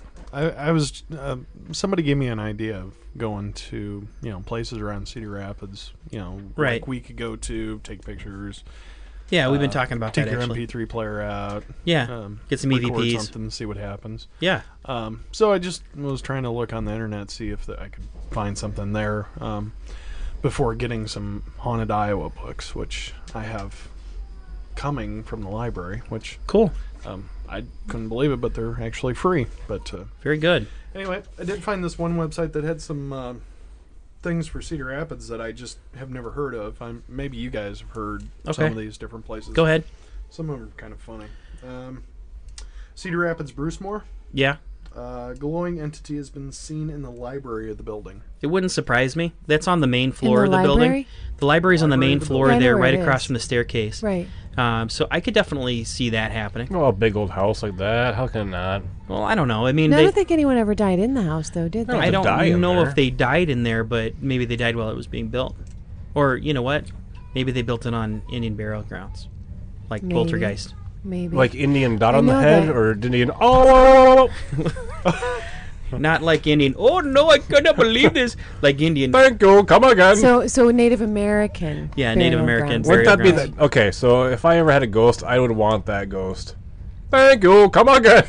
I, I was uh, somebody gave me an idea of going to you know places around Cedar Rapids. You know, Right. like we could go to take pictures. Yeah, we've been uh, talking about take that your actually. M P three player out. Yeah, Um, get some E V record Ps. something, see what happens. Yeah, Um, so I just was trying to look on the internet, see if the, I could find something there um, before getting some Haunted Iowa books, which I have coming from the library, which cool. um, I couldn't believe it, but they're actually free. But uh, Very good. anyway, I did find this one website that had some uh, things for Cedar Rapids that I just have never heard of. I'm, maybe you guys have heard some Okay. of these different places. Go ahead. Some of them are kind of funny. Um, Cedar Rapids, Brucemore. Yeah, Uh, glowing entity has been seen in the library of the building. it wouldn't surprise me. That's on the main floor In the of the building. library? The library's on the Library main of the floor building. there, I know right where it across is. from the staircase. Right. Um, so I could definitely see that happening. Oh, a big old house like that. How can it not? Well, I don't know. I mean, No, I they, don't think anyone ever died in the house, though, did they? No, I to don't die in know there. if they died in there, but maybe they died while it was being built. Or, you know what? Maybe they built it on Indian burial grounds. Like Maybe. Poltergeist. Maybe. Like Indian dot I on the know head, that. or Indian? Oh, Not like Indian, oh no, I couldn't believe this. Like Indian. thank you. Come again. so, so Native American. Yeah, Native burial American grounds. burial Wouldn't that be grounds. that? Okay, so if I ever had a ghost, I would want that ghost. Thank you. Come again.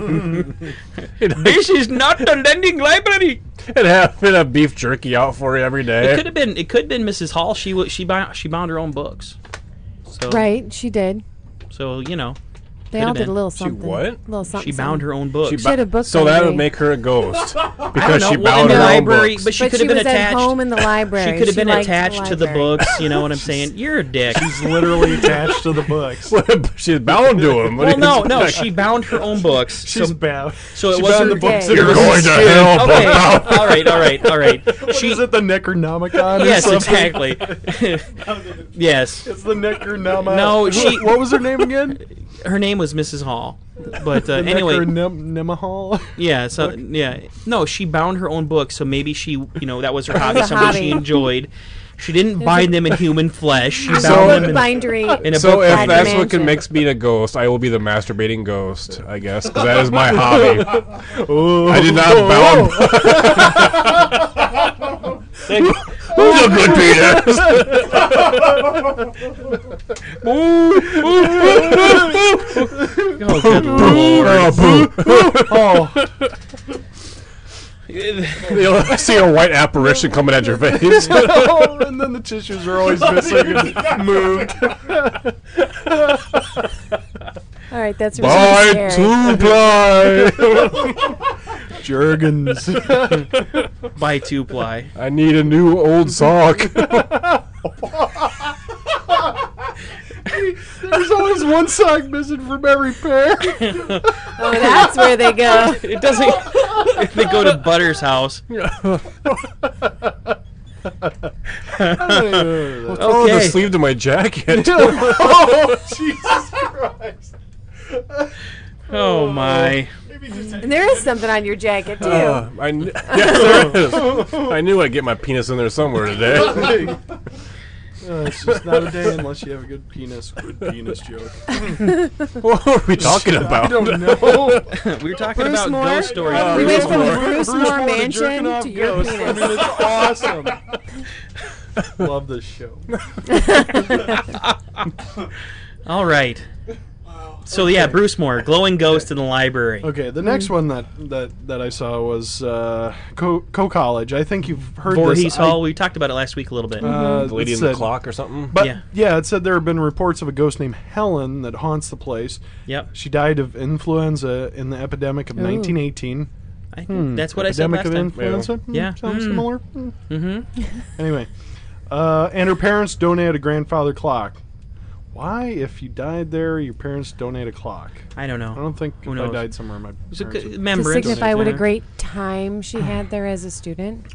This is not the lending library. And have bit of beef jerky out for you every It day. could have been. It could have been Missus Hall. She wa- she bound she bound her own books. So Right, she did. So you know, They Could all have did a been. little She something. what? Little something. she bound her own books. She She had a book so that library. would make her a ghost I don't because know, she well, bound in her the own library, books. but she But could she have been was attached. at home in the library. She could have been liked attached to the library. books. You know what I'm saying? You're a dick. She's literally attached to the books. She's bound to him. What Well, do no, you no. expect? She bound her own books. She's so, bound. so it she wasn't bound the books. Okay. in You're her going to skin. hell. Okay. book all right. All right. All right. What She. is it, the Necronomicon? or Yes, something? exactly. yes. It's the Necronomicon. No, Wh- she- What was her name again? Her name was Missus Hall. But uh, The anyway, Necronomahal. yeah, so yeah, no, she bound her own books, so maybe she, you know, that was her hobby, was a something she hobby. enjoyed. She didn't bind them in human flesh. She bound So- them in, Bindery. in a So book. if Bad that's what dimension. can makes me a ghost, I will be the masturbating ghost, I guess, because that is my hobby. I did not bound. Who's a good penis? Oh, good lord. Oh, You'll see a white apparition coming at your face. Oh, and then the tissues are always missing and moved. All right, that's really By scary. two ply. Jergens. By two ply. I need a new old sock. There's always one sock missing from every pair. Oh, that's where they go. It doesn't. If they go to Butter's house. Throw the Okay. sleeve to my jacket. Oh, Jesus Christ. Oh my. And there is something on your jacket, too. Uh, I kn- yes, there is. I knew I'd get my penis in there somewhere today. Uh, it's just not a day unless you have a good penis, good penis joke. What are we talking about? I don't know. We were talking Bruce about Moore? ghost stories. Uh, we Bruce went from Moore. Bruce Bruce Moore Moore to jerking Mansion off to your ghosts. I penis. mean, it's awesome. Love this show. All right. So yeah, Bruce Moore, glowing ghost in the library. Okay, the next one that, that, that I saw was uh, Co College. I think you've heard Voorhees this. Hall. We talked about it last week a little bit. Uh, The lady it in the said- clock or something. But Yeah. yeah. it said there have been reports of a ghost named Helen that haunts the place. Yep, She died of influenza in the epidemic of Ooh. nineteen eighteen. I think that's what I said Epidemic last of time. influenza? Hmm, Yeah. Sounds Mm. similar? Hmm. Mm-hmm. Anyway, uh, and her parents donated a grandfather clock. Why, if you died there, your parents donate a clock? I don't I know. don't think Who if I knows? died somewhere, my It's a parents good would- To remembrance. signify what a Yeah. great time she had there as a student.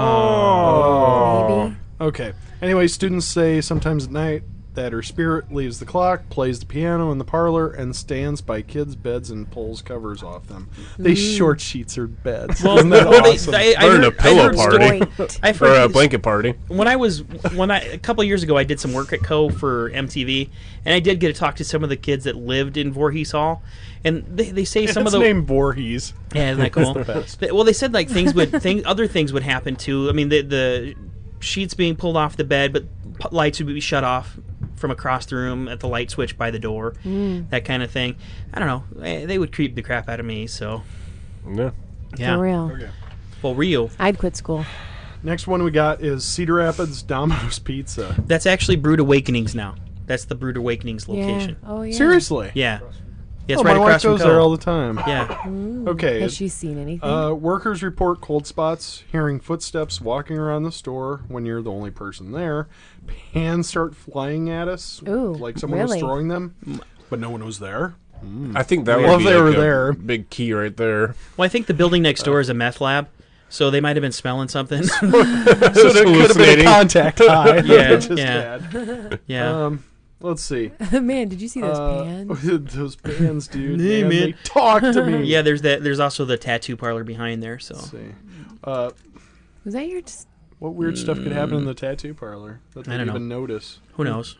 Oh. Maybe. Okay. Anyway, students say sometimes at night that her spirit leaves the clock, plays the piano in the parlor, and stands by kids' beds and pulls covers off them. They short sheets her beds. Well, Isn't that well, they- awesome? I, I Learned heard, a pillow I heard party. Great. I've Or heard a this- blanket party. when I was when I a couple of years ago, I did some work at Co for M T V, and I did get to talk to some of the kids that lived in Voorhees Hall, and they, they say some It's of the named Voorhees. yeah, isn't that cool? They- well, they said like things would thing other things would happen too. I mean, the the sheets being pulled off the bed, but p- lights would be shut off from across the room at the light switch by the door, that kind of thing. I don't know. Eh, They would creep the crap out of me. So Yeah. yeah, For real. Okay. well, Rio. I'd quit school. Next one we got is Cedar Rapids Domino's Pizza. That's actually Brood Awakenings now. That's the Brood Awakenings location. Yeah. Oh, yeah. Seriously? Yeah, yeah, it's Oh, right my wife across from goes Co. there all the time. Yeah. Ooh. Okay. Has she seen anything? Uh, workers report cold spots, hearing footsteps walking around the store when you're the only person there. Pans start flying at us, Ooh, like someone was really? throwing them, but no one was there. I think that Well, would if be they like were a there. big key right there. Well, I think the building next door is a meth lab, so they might have been smelling something. So there could have been a hallucinating. contact high. Yeah, which is yeah. bad. yeah. Um, let's see. Man, did you see those Uh, pans? those pans, dude. Hey, man, man. They talk to me. Yeah, there's that. There's also the tattoo parlor behind there. So Let's see. Uh, Was that your... Just, what weird stuff could happen in the tattoo parlor that I they don't even know. notice? who knows?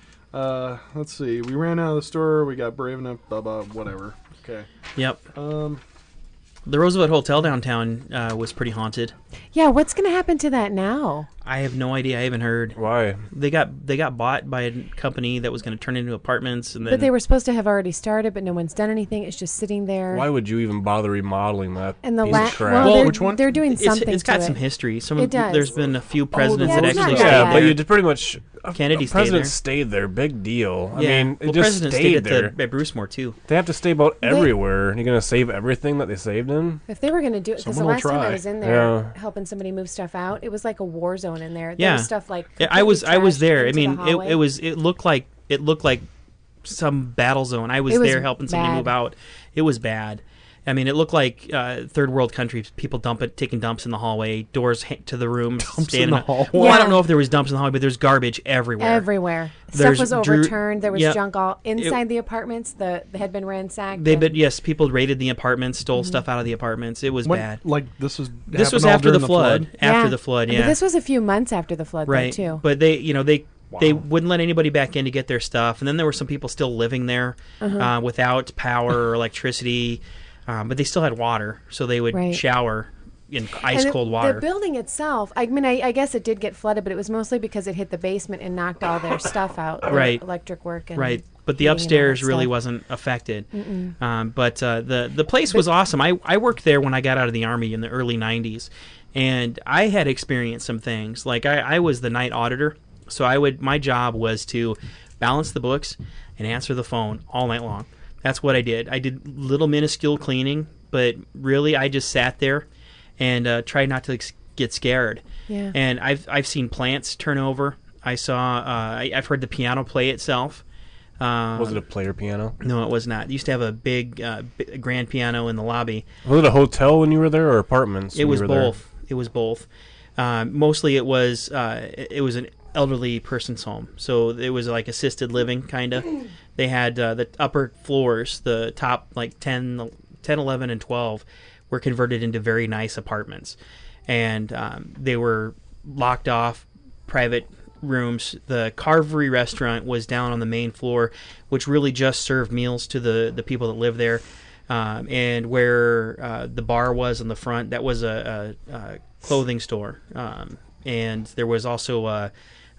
Uh, let's see. We ran out of the store. We got brave enough. Blah blah. Whatever. Okay. Yep. Um. The Roosevelt Hotel downtown uh, was pretty haunted. yeah, what's going to happen to that now? I have no idea. I haven't heard. Why? They got they got bought by a company that was going to turn into apartments, and then But they were supposed to have already started, but no one's done anything. It's just sitting there. Why would you even bother remodeling that And the piece la- of crap? well, Well, they're, which one? they're doing it's, something it's got to some it. history. Some It of, does. there's been a few presidents yeah, that it's not actually bad. yeah, stayed but there. you did pretty much. a- Kennedy a stayed president there. stayed there. Big deal. I yeah. mean, it well, just president stayed stayed at there. the at Brucemore too. They have to stay about They- everywhere. You're gonna save everything that they saved in. If they were going to do it, because the Someone will last time I try. was in there Yeah. helping somebody move stuff out, it was like a war zone in there. There Yeah. was stuff like Yeah, I was I was trashed there. I into the mean, it, hallway. it was it looked like it looked like some battle zone. I was, It was there helping somebody bad. move out. It was bad. I mean, it looked like uh, third world countries. People dump it, taking dumps in the hallway, doors ha- to the rooms, in standing the up. hallway? Well, I Yeah. don't know if there was dumps in the hallway, but there's garbage everywhere. everywhere. There's Stuff was Drew- overturned. There was Yep. junk all inside the apartments. The they had been ransacked. They, and- but yes, people raided the apartments, Mm-hmm. stole stuff out of the apartments. It was When- bad. Like this was. This happened was all after the during flood, After Yeah. the flood, But yeah. this was a few months after the flood, right. though, too. But they, you know, they they wouldn't let anybody back in to get their stuff, and then there were some people still living there Uh-huh. uh, without power or electricity, um, but they still had water, so they would Right. shower in And ice the- cold water. The building itself, I mean, I, I guess it did get flooded, but it was mostly because it hit the basement and knocked all their stuff out, their Right. electric work and Right, but the heating and all upstairs that really stuff. wasn't affected. Um, but uh, the the place was awesome. I I worked there when I got out of the army in the early nineties, and I had experienced some things. Like I, I was the night auditor, so I would my job was to balance the books and answer the phone all night long. That's what I did. I did little minuscule cleaning, but really I just sat there and uh, tried not to like, get scared. Yeah. And I've I've seen plants turn over. I saw. Uh, I, I've heard the piano play itself. Um, Was it a player piano? No, it was not. It used to have a big, uh, b- grand piano in the lobby. Was it a hotel when you were there, or apartments? It when was you were there? both. It was both. Um, mostly, it was uh, it it was an elderly person's home, so it was like assisted living kind of. They had uh, the upper floors, the top like ten, ten, eleven, and twelve, were converted into very nice apartments, and um, they were locked off, private rooms. The Carvery restaurant was down on the main floor, which really just served meals to the, the people that live there. Um, and where uh, the bar was on the front, that was a, a, a clothing store. Um, and there was also a,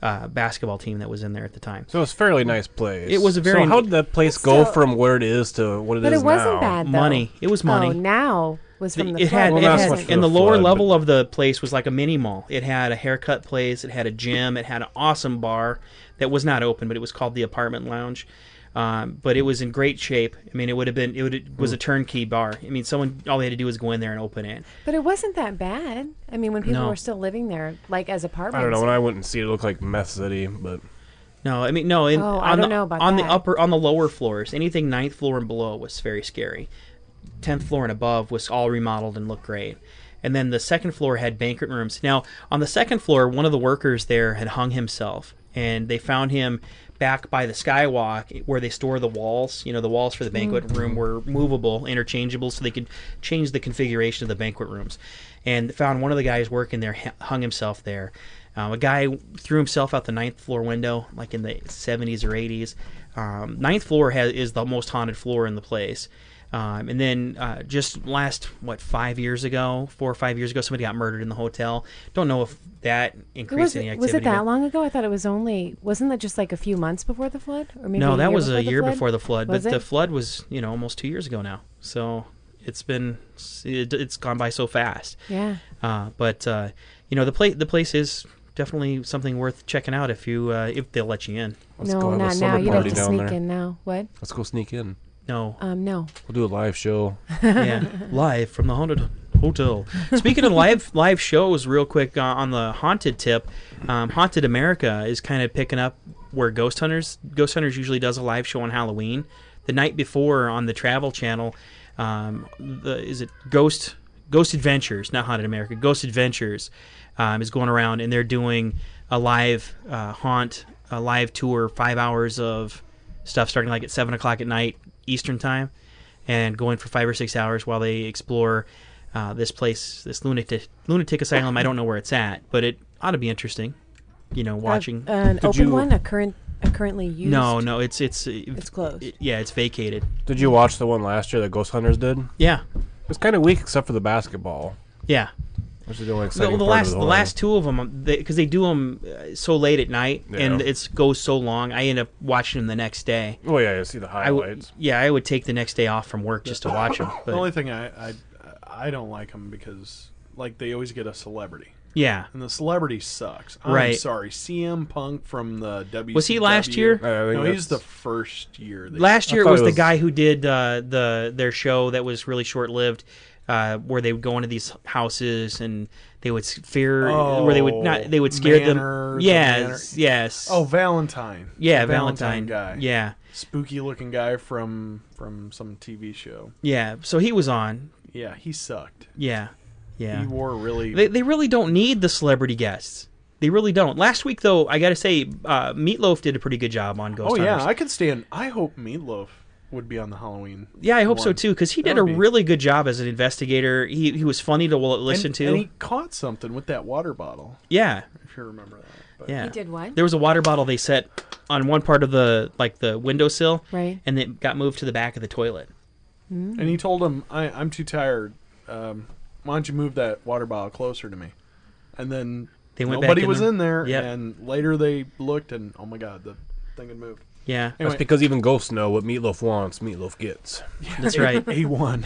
uh, basketball team that was in there at the time. So it's a fairly nice place. It was a very- So how did that place It's go still- from where it is to what it But is it wasn't now? bad, though. Money. It was money. Oh, now was from the it flood. had, Well, it not so had much for and the the lower flood, level but- of the place was like a mini mall. It had a haircut place, it had a gym, it had an awesome bar that was not open, but it was called the Apartment Lounge. Um, but it was in great shape. I mean, it would have been it would it was a turnkey bar. I mean, someone all they had to do was go in there and open it. But it wasn't that bad. I mean, when people No. were still living there, like as apartments. I don't know. When I went and see it, it looked like Meth City, but No, I mean no. In, Oh, on I don't the, know about on that. the upper on the lower floors, anything ninth floor and below was very scary. Tenth floor and above was all remodeled and looked great. And then the second floor had banquet rooms. Now on the second floor, one of the workers there had hung himself, and they found him back by the skywalk where they store the walls. You know, the walls for the banquet Mm-hmm. room were movable, interchangeable, so they could change the configuration of the banquet rooms. And found one of the guys working there hu- hung himself there. Um, a guy threw himself out the ninth floor window, like in the seventies or eighties. Um, ninth floor has, is the most haunted floor in the place. Um, and then uh, just last, what, five years ago, four or five years ago, somebody got murdered in the hotel. Don't know if that increased was any it, activity. was it that but- long ago? I thought it was only. Wasn't that just like a few months before the flood, or maybe No, a that year was before a the year flood? before the flood. Was but the it? flood was, you know, almost two years ago now. So it's been, it, it's gone by so fast. Yeah. Uh, but uh, you know, the place the place is definitely something worth checking out if you uh, if they'll let you in. let's no, go have a not summer now. You'd have party to down sneak there. in now. What? Let's go sneak in. No, Um, no. We'll do a live show. yeah, live from the haunted hotel. Speaking of live live shows, real quick uh, on the haunted tip, um, Haunted America is kind of picking up where Ghost Hunters Ghost Hunters usually does a live show on Halloween. The night before on the Travel Channel, um, the is it Ghost Ghost Adventures, not Haunted America, Ghost Adventures um, is going around and they're doing a live uh, haunt, a live tour, five hours of stuff starting like at seven o'clock at night Eastern time, and going for five or six hours while they explore uh, this place, this lunatic lunatic asylum. I don't know where it's at, but it ought to be interesting. You know, watching. Uh, an Did open you- one, a current, a currently used. no, no, it's it's It's closed. it- yeah, it's vacated. Did you watch the one last year that Ghost Hunters did? It Yeah, was kind of weak except for the basketball. yeah. Which is the only The, exciting the part last of the whole last two of them, because they, do them uh, so late at night, and Yeah. it goes so long. I end up watching them the next day. Oh yeah, you see the I w- highlights. yeah, I would take the next day off from work just to watch them. The But only thing I, I I don't like them because like they always get a celebrity, yeah, and the celebrity sucks. I'm Right. sorry, C M Punk from the W. Was he last year? I think No, he's the that's- first year. They, last I year it thought was, it the was- guy who did uh, the their show that was really short lived, uh, where they would go into these houses and they would s- fear, where they would not they would scare Manor, them. the Yes, Manor. yes. Oh, Valentine. yeah, The Valentine. guy. Yeah, Spooky looking guy from from some T V show. yeah. So he was on. Yeah, he sucked. Yeah, yeah. He wore really. They they really don't need the celebrity guests. They really don't. Last week though, I got to say, uh, Meatloaf did a pretty good job on Ghost oh yeah, Hunters. I could stand. I hope Meatloaf would be on the Halloween. Yeah, I hope so one. too, because he That did a would be- really good job as an investigator. He he was funny to l- listen and, to. and he caught something with that water bottle. yeah, If you remember that. But yeah. He did what? There was a water bottle they set on one part of the like the windowsill, Right. and it got moved to the back of the toilet. And he told him, I, "I'm too tired. Um, why don't you move that water bottle closer to me?" And then They went nobody back in was there. in there. Yep. And later they looked, and oh my god, the thing had moved. Yeah, Anyway, That's because even ghosts know what Meatloaf wants, Meatloaf gets. that's right. A one.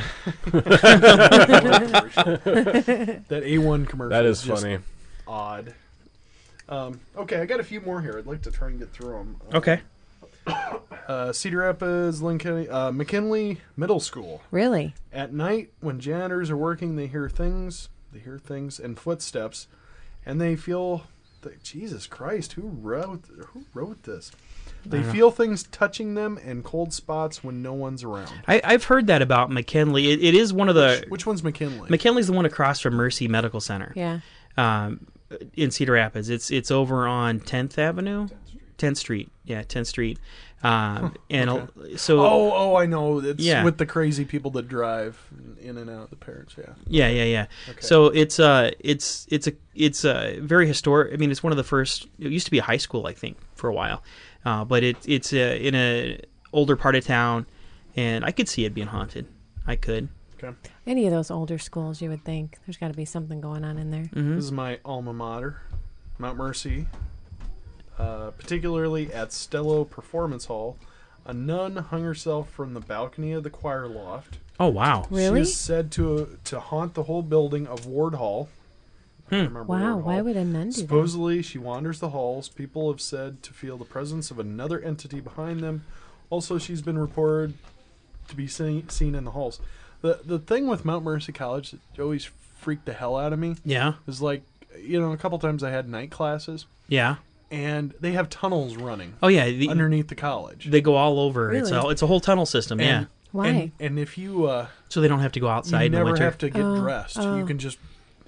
That A one commercial. That is just funny. Odd. Um, okay, I got a few more here. I'd like to try and get through them. Okay. Uh, Cedar Rapids, Lincoln, uh, McKinley Middle School. Really? At night, when janitors are working, they hear things. They hear things and footsteps, and they feel. That, Jesus Christ, who wrote? Who wrote this? They feel things touching them and cold spots when no one's around. I, I've heard that about McKinley. It, it is one of the Which, which one's McKinley? McKinley's the one across from Mercy Medical Center. Yeah. Um, in Cedar Rapids, it's it's over on tenth Avenue, tenth Street. Yeah, tenth Street. Um, and uh, so Oh, oh, I know. It's Yeah. with the crazy people that drive in and out. The parents, yeah. Yeah, yeah, yeah. Okay. So it's uh it's it's a it's a very historic. I mean, it's one of the first. It used to be a high school, I think, for a while, uh, but it it's uh, in a older part of town, and I could see it being haunted. I could. Okay. Any of those older schools, you would think there's got to be something going on in there. Mm-hmm. This is my alma mater, Mount Mercy uh, particularly at Stello Performance Hall. A nun hung herself from the balcony of the choir loft. Oh, wow. Really? She is said to to haunt the whole building of Ward Hall. I remember Wow, Ward why Hall. would a nun do that? Supposedly, she wanders the halls. People have said to feel the presence of another entity behind them. Also, she's been reported to be seen, seen in the halls. The the thing with Mount Mercy College that always freaked the hell out of me Yeah. is like, you know, a couple times I had night classes, Yeah. and they have tunnels running Oh, yeah. The, underneath the college. they go all over. It's Really? a, it's a whole tunnel system, yeah. And, Why? And, and if you uh, So they don't have to go outside you in the never winter. have to get Oh, dressed, oh. you can just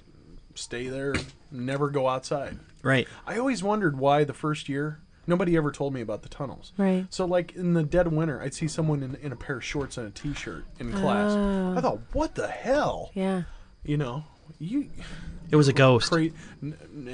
stay there, never go outside. Right. I always wondered why the first year nobody ever told me about the tunnels. Right. So, like in the dead of winter, I'd see someone in, in a pair of shorts and a t-shirt in class. Oh. I thought, what the hell? Yeah. You know, you. It was a ghost. Cra- n-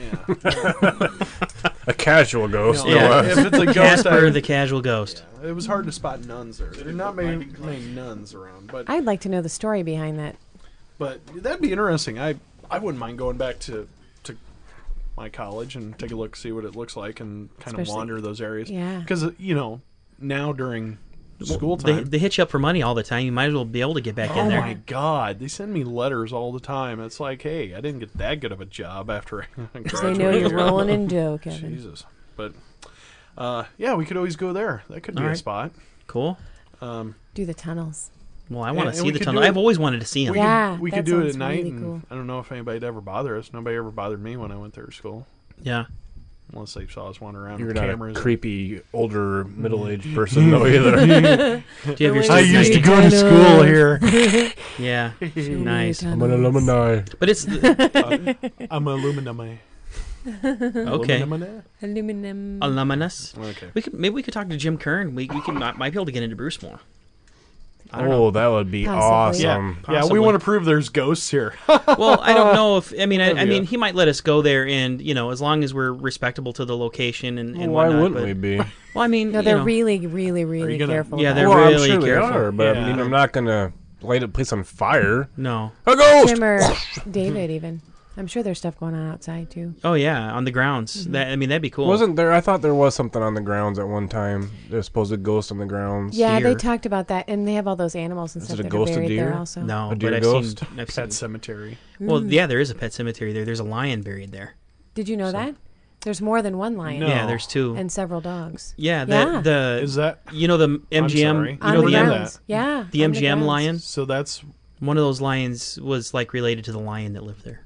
yeah. A casual ghost. You know, no Yeah. less. If it's a ghost, Casper I- the casual ghost. it was hard to spot nuns there. There are not many, many nuns around, but I'd like to know the story behind that. but that'd be interesting. I I wouldn't mind going back to to my college and take a look, see what it looks like, and kind of Especially- wander those areas. Yeah. Because you know now during school They, time. they hit you up for money all the time. You might as well be able to get back Oh in there. my God! They send me letters all the time. It's like, hey, I didn't get that good of a job after I Because they know graduated. you're rolling in dough, Kevin. Jesus, but uh, yeah, we could always go there. That could be All a right. spot. Cool. Um, Do the tunnels. Well, I Yeah, want and to see we the could tunnel. do it- I've always wanted to see them. we Yeah, could, we that could do it sounds at night. really and cool. I don't know if anybody'd ever bother us. Nobody ever bothered me when I went there to school, Yeah. unless they saw us wander around You're with not cameras. a and- creepy, older, middle-aged person, though, either. Do you have your I I sister- used to Hey, go to school Tyler. here. Yeah. Nice. I'm an alumni. But it's I'm aluminum. okay. Aluminum? Aluminum. Aluminous. Okay. We could maybe we could talk to Jim Kern. We we could might, might be able to get into Bruce more. I don't Oh, that would be Possibly. Yeah, awesome. yeah. Possibly. We want to prove there's ghosts here. Well, I don't know if I mean I, I That'd be mean a- he might let us go there, and you know as long as we're respectable to the location and, and Why whatnot. wouldn't but, we be? Well, I mean, No, you they're know, really, really, really gonna- careful. Yeah, about they're it. well, really I'm sure careful. they are, but Yeah. I mean, I'm not gonna light a place on fire. no. A ghost. Jim or David, even. I'm sure there's stuff going on outside too. Oh yeah, on the grounds. Mm-hmm. That I mean that'd be cool. Wasn't there? I thought there was something on the grounds at one time. There's supposed to ghost on the grounds. Yeah, they Deer. talked about that, and they have all those animals and Is stuff it a that are ghost of buried there deer? also. no, A deer but I've ghost? seen. I've Pet seen. cemetery. Well, yeah, there is a pet cemetery there. There's a lion buried there. Did you know that? There's more than one lion No. Yeah, there's two. and several dogs. yeah, the Yeah. the Is that you know the M G M. sorry. You On know the the know M- that. grounds. Yeah. the on M G M grounds. lion. so? That's One of those lions was like related to the lion that lived there.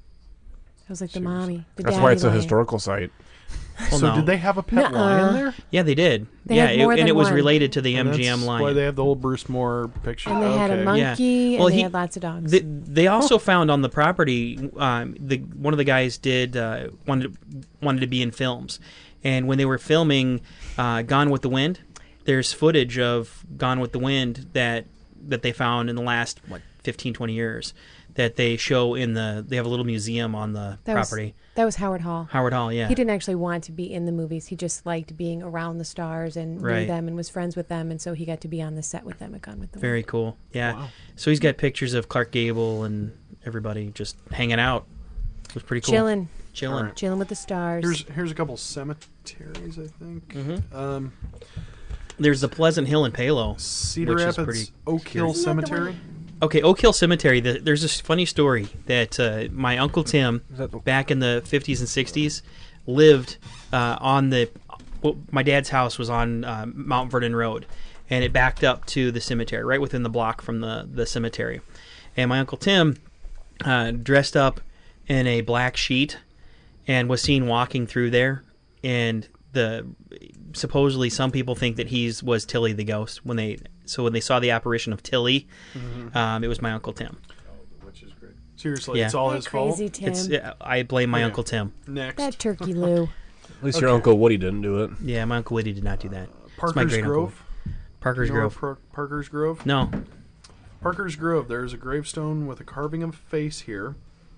It was like the mommy. The That's daddy why it's a lion. historical site. Well, so. no. Did they have a pet Nuh-uh. lion there? Yeah, they did. They yeah, had more it, and than it was one. related to the And M G M that's lion. Why they have the whole Bruce Moore picture. And they had a Okay. monkey, Yeah. Well, and they he- had lots of dogs. They, they also found on the property, um, the one of the guys did uh, wanted wanted to be in films, and when they were filming uh, Gone with the Wind, there's footage of Gone with the Wind that that they found in the last what fifteen, twenty years that they show in the they have a little museum on the That was- property. that was Howard Hall. Howard Hall, yeah. He didn't actually want to be in the movies. He just liked being around the stars and knew Right. them and was friends with them, and so he got to be on the set with them at Gone with the Very Wind. cool. Yeah. Wow. So he's got pictures of Clark Gable and everybody just hanging out. It was pretty cool. Chilling, Chilling. All right. chilling with the stars. Here's here's a couple cemeteries, I think. Mhm. Um, There's the Pleasant Hill in Palo. Cedar Which is Rapids pretty Oak Hill Isn't that the Cemetery. Okay, Oak Hill Cemetery. The, there's this funny story that uh, my uncle Tim, back in the fifties and sixties, lived uh, on the. Well, my dad's house was on uh, Mount Vernon Road, and it backed up to the cemetery, right within the block from the the cemetery. And my uncle Tim, uh, dressed up in a black sheet, and was seen walking through there. And the supposedly some people think that he's was Tilly the ghost when they. So when they saw the apparition of Tilly, um, it was my uncle Tim. Which is great. Seriously, Yeah. it's all That his crazy fault. Tim. It's uh, I blame my Yeah. uncle Tim. Next, That turkey Lou. At least your Uncle Woody didn't do it. Yeah, my uncle Woody did not do that. It's my Parker's great uncle. Grove. Parker's You know Grove. where Par- Parker's Grove. No. Parker's Grove. There's a gravestone with a carving of a face here,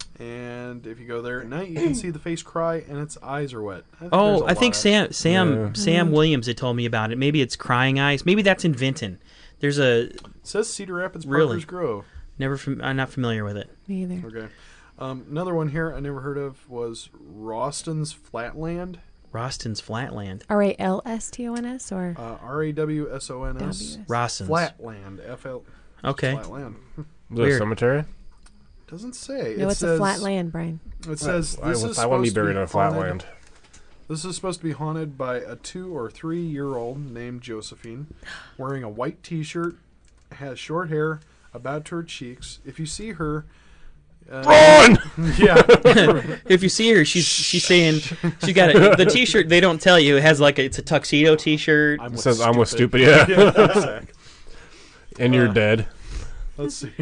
and if you go there at night, you can see the face cry, and its eyes are wet. I think there's Oh, a I think lot of- Sam Sam Yeah. Sam Williams had told me about it. Maybe it's Crying Eyes. Maybe that's in Vinton. There's a It says Cedar Rapids Really? Parker's Grove. never. Fam- I'm not familiar with it. Me either. Okay. Um, another one here I never heard of was Roston's Flatland. Roston's Flatland. R A L S T O N S or Uh, R A W S O N S. W S? Roston's. Flatland. F L. Okay. Flatland. Is it a Weird. cemetery? Doesn't say. No, it it's says, a flat land, Brian. It says I, this I, is I want to be supposed buried in a flat haunted- land. This is supposed to be haunted by a two or three year old named Josephine, wearing a white T-shirt, has short hair about to her cheeks. If you see her, uh, Run! yeah, If you see her, she's she's saying she got a, the T-shirt. They don't tell you. It has like a, it's a tuxedo T-shirt. I'm It with says I'm with stupid, stupid. yeah. Yeah. And you're Uh, dead. Let's see.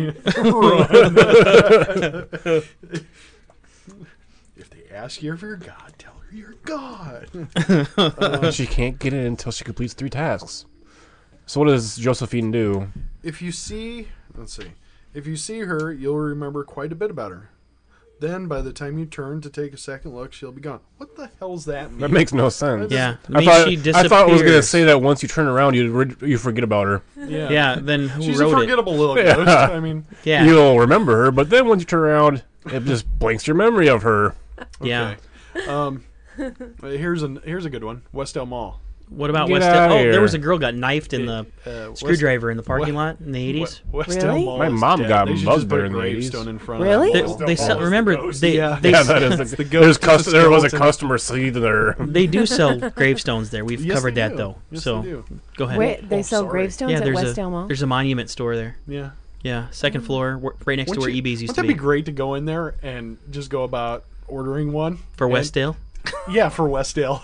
Run. If they ask you if you're God, tell her you're God. She can't get it until she completes three tasks. So what does Josephine do? If you see, let's see, if you see her, you'll remember quite a bit about her. Then, by the time you turn to take a second look, she'll be gone. What the hell's that mean? That makes no sense. Yeah, it I means thought, she I thought it was going to disappears. say that once you turn around, you re- you forget about her. Yeah. Yeah. Then who She's a wrote it? forgettable little Yeah. ghost. I mean, Yeah. You'll remember her, but then once you turn around, it just blanks your memory of her. Yeah. okay. Um, here's a here's a good one. Westdale Mall. What about Get West? outta Oh, here. there was a girl got knifed in the Uh, screwdriver in the parking West- lot in the eighties. West, Westdale Really? Mall. My is mom dead. got they should mugged just put there a in the eighties. gravestone in front Really? of They, that. they sell, remember they Yeah. they Yeah, s- that is. the The, there's ghost cus- of the there was a skeleton. customer seat there. they do sell gravestones there. We've Yes, covered they that do. though. Yes, so they do. go ahead. Wait, they Oh, sell sorry. gravestones yeah, at there's Westdale a Mall? there's a monument store there. Yeah. Yeah, second floor, wor- right next to Wouldn't where you- E B's used Wouldn't to that be. be great to go in there and just go about ordering one For And- Westdale. Yeah, for Westdale.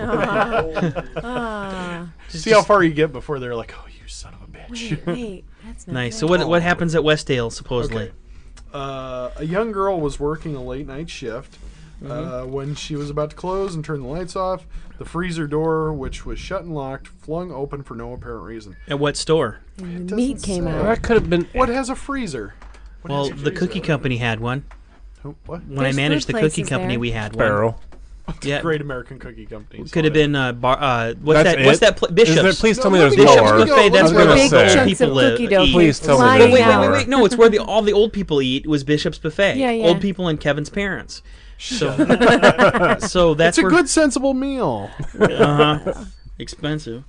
Ah, See how far you get before they're like, "Oh, you son of a bitch." wait, wait, that's not Nice. So nice. what what happens at Westdale supposedly? Okay. Uh, a young girl was working a late night shift. Mm-hmm. Uh, when she was about to close and turn the lights off, the freezer door, which was shut and locked, flung open for no apparent reason. At what store? And the doesn't meat came say. out. That could have been. What has a freezer? What Well, has a the freezer? cookie company had one. Who- What? When There's I managed the food cookie places company, there. we had Barrel. one. Yeah, Great American Cookie Company. could have been uh, bar, uh what's That's that? What's it? that? Pl- Is Bishop's. there, please tell No, me let there's me go, Bishop's let more. me go, buffet. let That's me where go. the Big say. chunks of people cookie uh, dough. eat. Please tell me flying there's Wait, wait, out. wait, more. wait! No, it's where the all the old people eat. Was Bishop's buffet. Yeah, yeah. Old people and Kevin's parents. So, so that's It's a where, good, sensible meal. uh-huh. Expensive.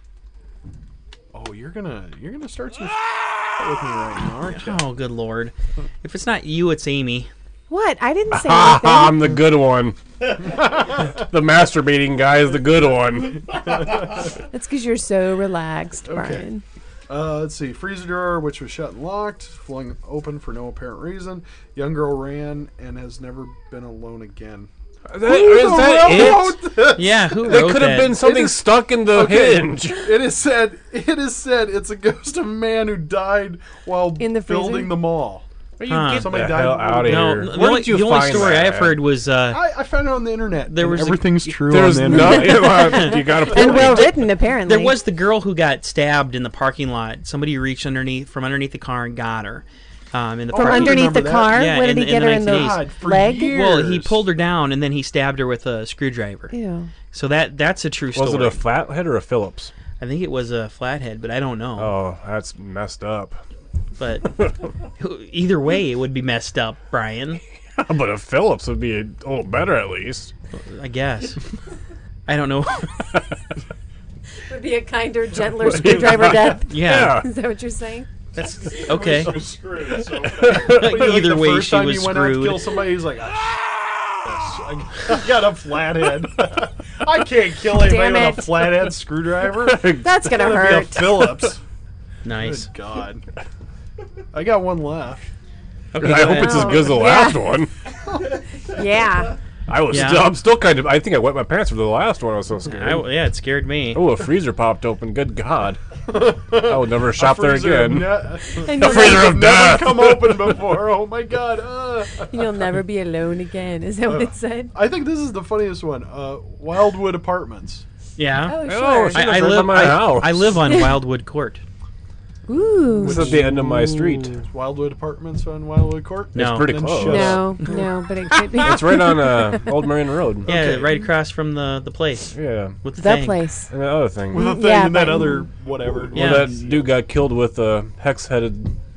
Oh, you're gonna you're gonna start some with me right now, aren't you? Oh, good lord! If it's not you, it's Amy. What? I didn't say Ha ha! I'm anything. the good one. The masturbating guy is the good one. That's because you're so relaxed, Brian. Uh, let's see. Freezer door, which was shut and locked, flung open for no apparent reason. Young girl ran and has never been alone again. Is that, is that it? Yeah, who That wrote could have that? been something is- stuck in the Okay. hinge. It is said. It is said it's a ghost of a man who died while In the freezer? building the mall. Are you Huh. get Somebody the died hell in the out of No, here? the Where only, did you the only find story that? I've heard was uh, I, I found it on the internet. There and was a- everything's true There's on the internet. nothing. You got to And well written, apparently. there was the girl who got stabbed in the parking lot. Somebody reached underneath from underneath the car and got her. Um, in the From parking underneath remember the that. car? Yeah, what did in he the- get in her the in the nineties. God, for leg? years. Well, he pulled her down and then he stabbed her with a screwdriver. Ew. So that that's a true story. Was it a flathead or a Phillips? I think it was a flathead, but I don't know. Oh, that's messed up. But either way, it would be messed up, Brian. But a Phillips would be a little better at least. I guess. I don't know. Would be a kinder, gentler screwdriver death. Yeah, Is that what you're saying? that's okay. So screwed. So Either the way, first she time was he went out to screwed. kill somebody, he's like, "Ah, I got a flathead. I can't kill anybody Damn with a it. flathead screwdriver. That's gonna That'd be a hurt. Phillips. Nice. Good God. I got one left. Okay, I go hope ahead. it's as good as the Yeah. last one. Yeah. I was Yeah. still, I'm still kind of. I think I wet my pants for the last one. I was so scared. I, yeah, it scared me. Oh, a freezer popped open. Good God. I would never shop there Freezer of again. ne- And A you'll, freezer never, of never death. come open before. Oh my God. Uh. you'll never be alone again. Is that what it said? I think this is the funniest one. Uh, Wildwood Apartments. Yeah. Oh, Oh, sure. shit. I, I Right by live. my I, house. I live on Wildwood Court. Ooh. This is the end of my street. Wildwood Apartments on Wildwood Court. No. It's pretty Then close. shut No, no, but it could be. It's right on uh, Old Marine Road. Yeah, Okay. right across from the the place Yeah. with the, The thing. place. And the other thing. With the thing Yeah, and that but- other whatever. Yeah. Well, that dude got killed with a hex-headed The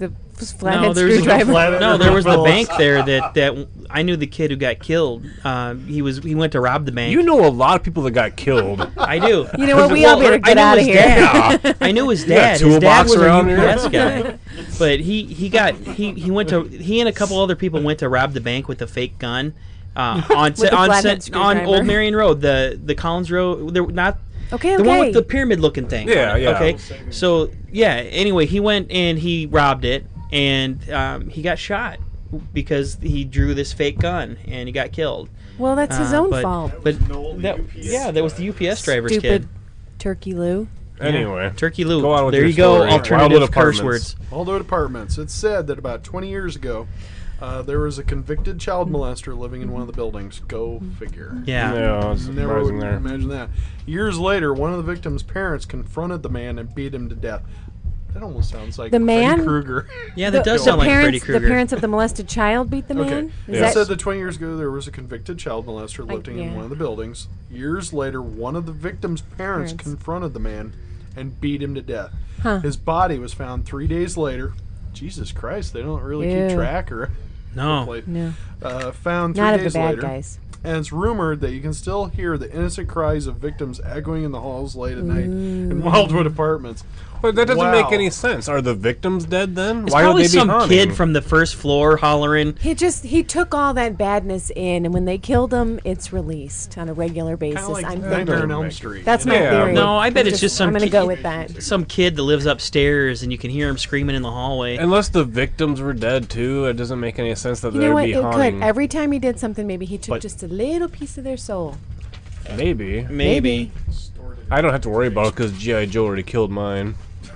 flathead no, there was a screwdriver. flathead- no, there was the Phillips. bank there that, that I knew the kid who got killed. Um, he was he went to rob the bank. You know a lot of people that got killed. I do. You know what? We Well, all better I get knew out of his here. dad. I knew his dad. His dad toolbox was a around U here? P S guy, but he, he got he, he went to he and a couple other people went to rob the bank with a fake gun uh, on the on flathead set, on screwdriver. Old Marion Road, the the Collins Road. They're not Okay, the okay. one with the pyramid looking thing. Yeah, yeah. Okay, so yeah. Anyway, he went and he robbed it, and um, he got shot because he drew this fake gun and he got killed. Well, that's his Uh, own but, fault. But that, yeah, that was the U P S driver's Stupid kid. Turkey Lou. Anyway, Turkey Lou. Go on with there your you go. story. Alternative Wildwood curse Apartments. words. Waldwood Apartments. It's said that about twenty years ago, uh, there was a convicted child molester living in one of the buildings. Go figure. Yeah. yeah, it's Never would surprising there. imagine that. Years later, one of the victim's parents confronted the man and beat him to death. That almost sounds like The Freddy man? Krueger. Yeah, that The- does the sound like parents, Freddy Krueger. The parents of the molested child beat the man? Okay. Is Yeah. It that, said that twenty years ago there was a convicted child molester Like, living in yeah. one of the buildings. Years later, one of the victim's parents, Parents. confronted the man and beat him to death. Huh. His body was found three days later. Jesus Christ, they don't really Ew. keep track or No. no. uh, found three Not of the days bad later. guys. And it's rumored that you can still hear the innocent cries of victims echoing in the halls late at night in Wildwood Apartments. But that doesn't Wow. make any sense. Are the victims dead then? It's Why would probably they be some haunting? kid from the first floor hollering. He just he took all that badness in, and when they killed him, it's released on a regular basis. Kind of like I'm Nightmare thinking. on Elm Street. That's you my know? Yeah, theory. No, I bet I'm it's just some I'm gonna kid- go with that. Some kid that lives upstairs and you can hear him screaming in the hallway. Unless the victims were dead too, it doesn't make any sense that You they'd know what? be It haunting. could. Every time he did something, maybe he took But- just a little piece of their soul. Maybe. Maybe. I don't have to worry about it because G I. Joe already killed mine.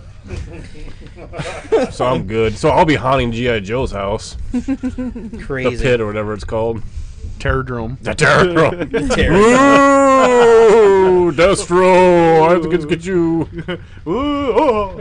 So I'm good. So I'll be haunting G I. Joe's house. Crazy. The pit or whatever it's called. Terrordrome. The terror. Terror. Ooh, Destro! I have to get, get you. Ooh, oh.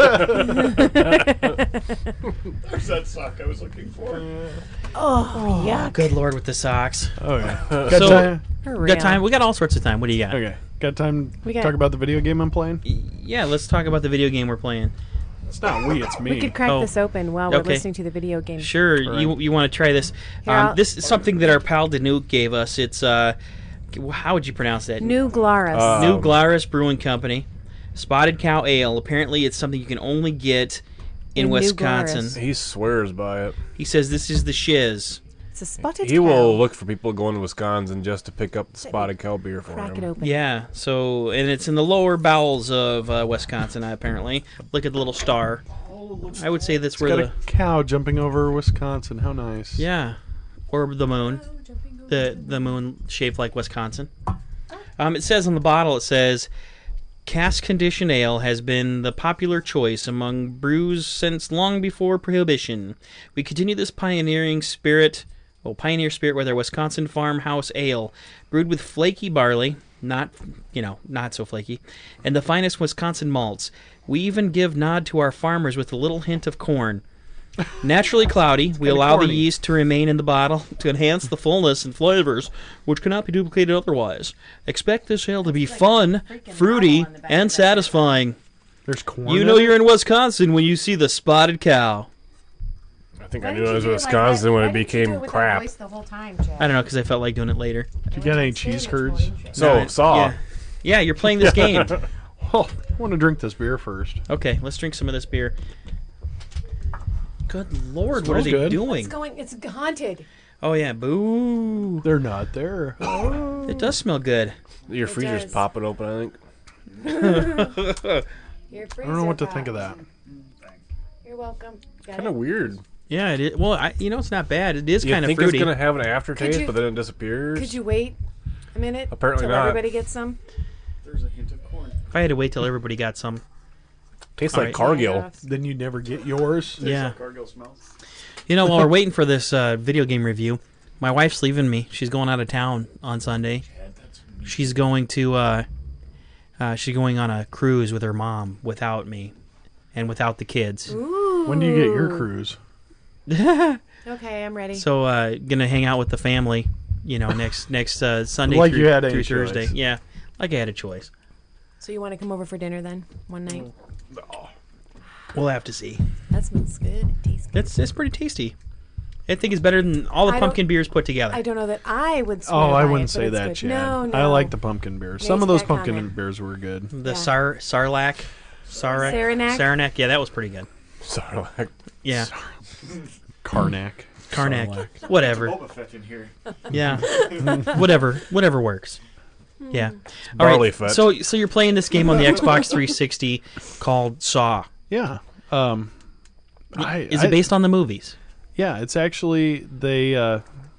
There's that sock I was looking for. Oh, yeah. Good lord with the socks. Okay. Got So- time? We got time. We got all sorts of time. What do you got? Okay. Got time We to got- talk about the video game I'm playing? Yeah, let's talk about the video game we're playing. It's not we, it's me. We could crack Oh. this open while we're Okay. listening to the video game. Sure, you you want to try this? Here, Um, I'll- this is something that our pal Danuke gave us. It's uh, how would you pronounce that? New Glarus. Uh, New Um, Glarus Brewing Company, Spotted Cow Ale. Apparently, it's something you can only get in In New Wisconsin. Glarus. He swears by it. He says this is the shiz. it's a spotted He cow. will look for people going to Wisconsin just to pick up the spotted cow beer for Crack it him. open. Yeah. So, and it's in the lower bowels of uh, Wisconsin. Apparently, look at the little star. I would say that's where Got the a cow jumping over Wisconsin. How nice. yeah, or the moon. The the moon shaped like Wisconsin. Um, it says on the bottle. It says, "Cask conditioned ale has been the popular choice among brews since long before Prohibition. We continue this pioneering spirit, well, pioneer spirit with our Wisconsin farmhouse ale, brewed with flaky barley, not you know not so flaky, and the finest Wisconsin malts. We even give nod to our farmers with a little hint of corn." Naturally cloudy, we allow the corny. yeast to remain in the bottle to enhance the fullness and flavors, which cannot be duplicated otherwise. Expect this ale to be fun, fruity, and satisfying. There's corn. You in know it? you're in Wisconsin when you see the spotted cow. I think I knew it was Wisconsin when it became crap. The whole time, I don't know, because I felt like doing it later. Did you get any cheese curds? So, No, Saw. Yeah. yeah, you're playing this game. Oh, I want to drink this beer first. Okay, let's drink some of this beer. Good lord, what are Smells they good. doing? It's going. It's haunted. Oh yeah, boo. They're not there. It does smell good. Your freezer's does. popping open, I think. Your I don't know what to think of that. You're welcome. Got Kind of it? weird. Yeah, it is. Well, I, you know, it's not bad. It is You kind of think fruity. it's going to have an aftertaste, you- but then it disappears? Could you wait a minute? Apparently till not. everybody gets some. There's a hint of corn. If I had to wait till everybody got some. Tastes All like right. Cargill. Then you never get yours. Yeah. Cargill smells. You know, while we're waiting for this uh, video game review, my wife's leaving me. She's going out of town on Sunday. She's going to, uh, uh, she's going on a cruise with her mom without me and without the kids. Ooh. When do you get your cruise? Okay, I'm ready. So, uh, gonna hang out with the family, you know, next next uh, Sunday Like through, you had any through choice. Thursday. Yeah, like I had a choice. So you want to come over for dinner then one night? We'll have to see. That it smells good. It tastes good. It's it's pretty tasty. I think it's better than all the I pumpkin don't- beers put together. I don't know that I would swear Oh, I by wouldn't it, but say it's that, good. Chad. No, no. I like the pumpkin beers. Some Makes of those that pumpkin comment. beers were good. The Yeah. Sar Sarlacc, Sarlacc, Saranac? Saranac. Yeah, that was pretty good. Sarlacc. Yeah, Karnak. Karnak. Sarlacc. Whatever. Boba Fett in here. Yeah, whatever. Whatever works. Yeah. All Barley right. Fett. So so you're playing this game on the Xbox three sixty called Saw. Yeah. Um, I, Is I- it based on the movies? Yeah, it's actually they uh,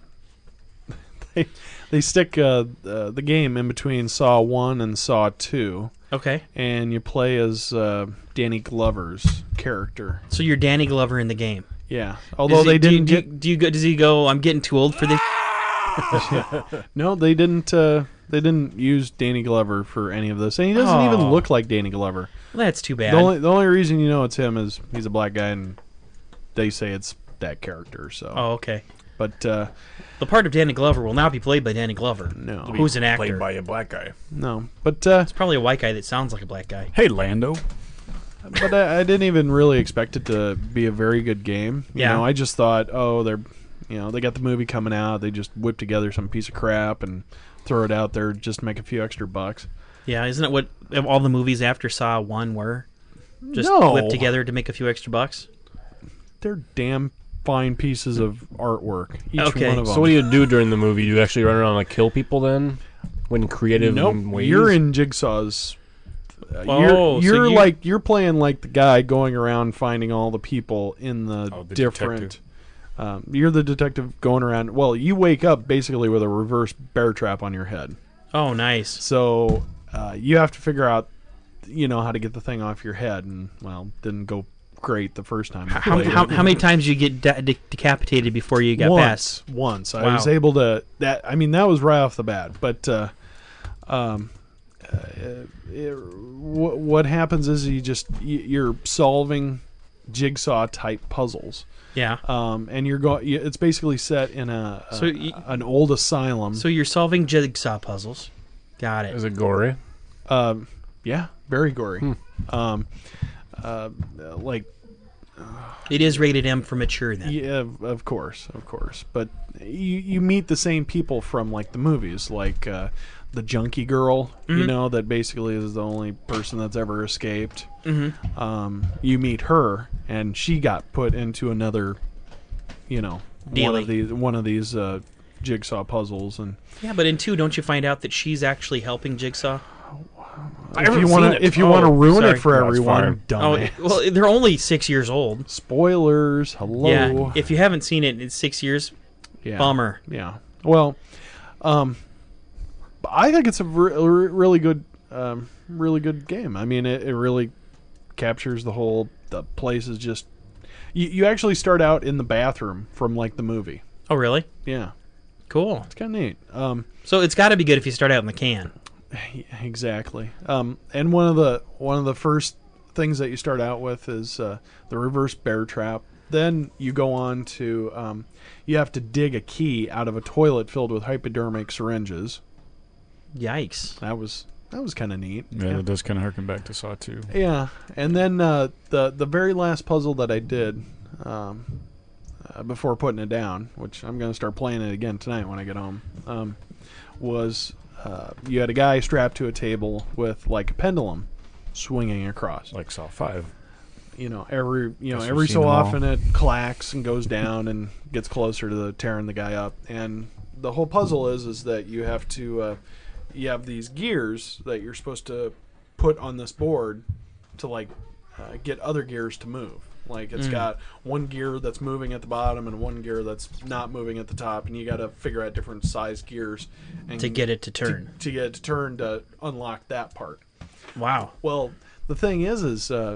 they they stick uh, uh, the game in between Saw one and Saw two, Okay. and you play as uh, Danny Glover's character. So you're Danny Glover in the game. Yeah, although Is he- they do you- didn't do you, get do you go? Does he go? I'm getting too old for this. no, they didn't. Uh, they didn't use Danny Glover for any of this, and he doesn't even Oh. look like Danny Glover. Well, that's too bad. The only the only reason you know it's him is he's a black guy, and they say it's that character. So, Oh, okay. but uh, The part of Danny Glover will not be played by Danny Glover. no, Who's an actor? Played by a black guy. no, but uh, It's probably a white guy that sounds like a black guy. Hey, Lando. but I, I didn't even really expect it to be a very good game. You Yeah. know, I just thought, oh, they're, you know, they got the movie coming out. They just whip together some piece of crap and throw it out there just to make a few extra bucks. Yeah, isn't it what all the movies after Saw one were? Just No. whipped together to make a few extra bucks? They're damn fine pieces of artwork. Each Okay. one of them. So what do you do during the movie? Do you actually run around and like kill people then? When creative Nope. ways? You're in Jigsaw's. Uh, Oh, you're so you're you- like you're playing like the guy going around finding all the people in the, Oh, the different. detective. Um, you're the detective going around. Well, you wake up basically with a reverse bear trap on your head. Oh, nice. So uh, you have to figure out, you know, how to get the thing off your head. And well, didn't go great the first time. I How, played how, it. how many times did you get de- de- decapitated before you got past? once, once I Wow. was able to. That I mean, that was right off the bat. But uh, um, uh, it, what, what happens is you just you- you're solving jigsaw type puzzles. Yeah. Um, and you're going. It's basically set in a, a So you- an old asylum. So you're solving jigsaw puzzles. Got it. Is it gory? Um, yeah, very gory. Um, uh, like It is rated M for mature then. yeah, of- of course, of course. But you you meet the same people from like the movies, like uh, the junkie girl. You know that basically is the only person that's ever escaped. Mm-hmm. Um, you meet her, and she got put into another, you know, one Dealy. of these one of these uh, jigsaw puzzles, and Yeah, but in two, don't you find out that she's actually helping Jigsaw? I if haven't you seen want it. to if you Oh, want to ruin sorry. it for No, it's everyone, fine. Oh, dumbass. well, they're only six years old. Spoilers. Hello. Yeah. If you haven't seen it in six years, Yeah. bummer. Yeah. Well, um, I think it's a re- re- really good, um, really good game. I mean, it, it really captures the whole. The place is just. You you actually start out in the bathroom from like the movie. Oh, really? Yeah, Cool. it's kind of neat. Um, So it's got to be good if you start out in the can. yeah, exactly. Um, and one of the one of the first things that you start out with is uh, the reverse bear trap. Then you go on to um, you have to dig a key out of a toilet filled with hypodermic syringes. Yikes. That was that was kind of neat. Yeah, that does kind of harken back to Saw two. Yeah, and then uh, the the very last puzzle that I did um, uh, before putting it down, which I'm going to start playing it again tonight when I get home, um, was uh, you had a guy strapped to a table with like a pendulum swinging across. Like Saw five. You know, every you know Guess we've every seen so them all. often it clacks and goes down and gets closer to the tearing the guy up. And the whole puzzle is is that you have to uh, you have these gears that you're supposed to put on this board to like uh, get other gears to move. Like it's got one gear that's moving at the bottom and one gear that's not moving at the top, and you got to figure out different size gears and To get it to turn. to, to get it to turn to unlock that part. Wow. Well, the thing is, is uh,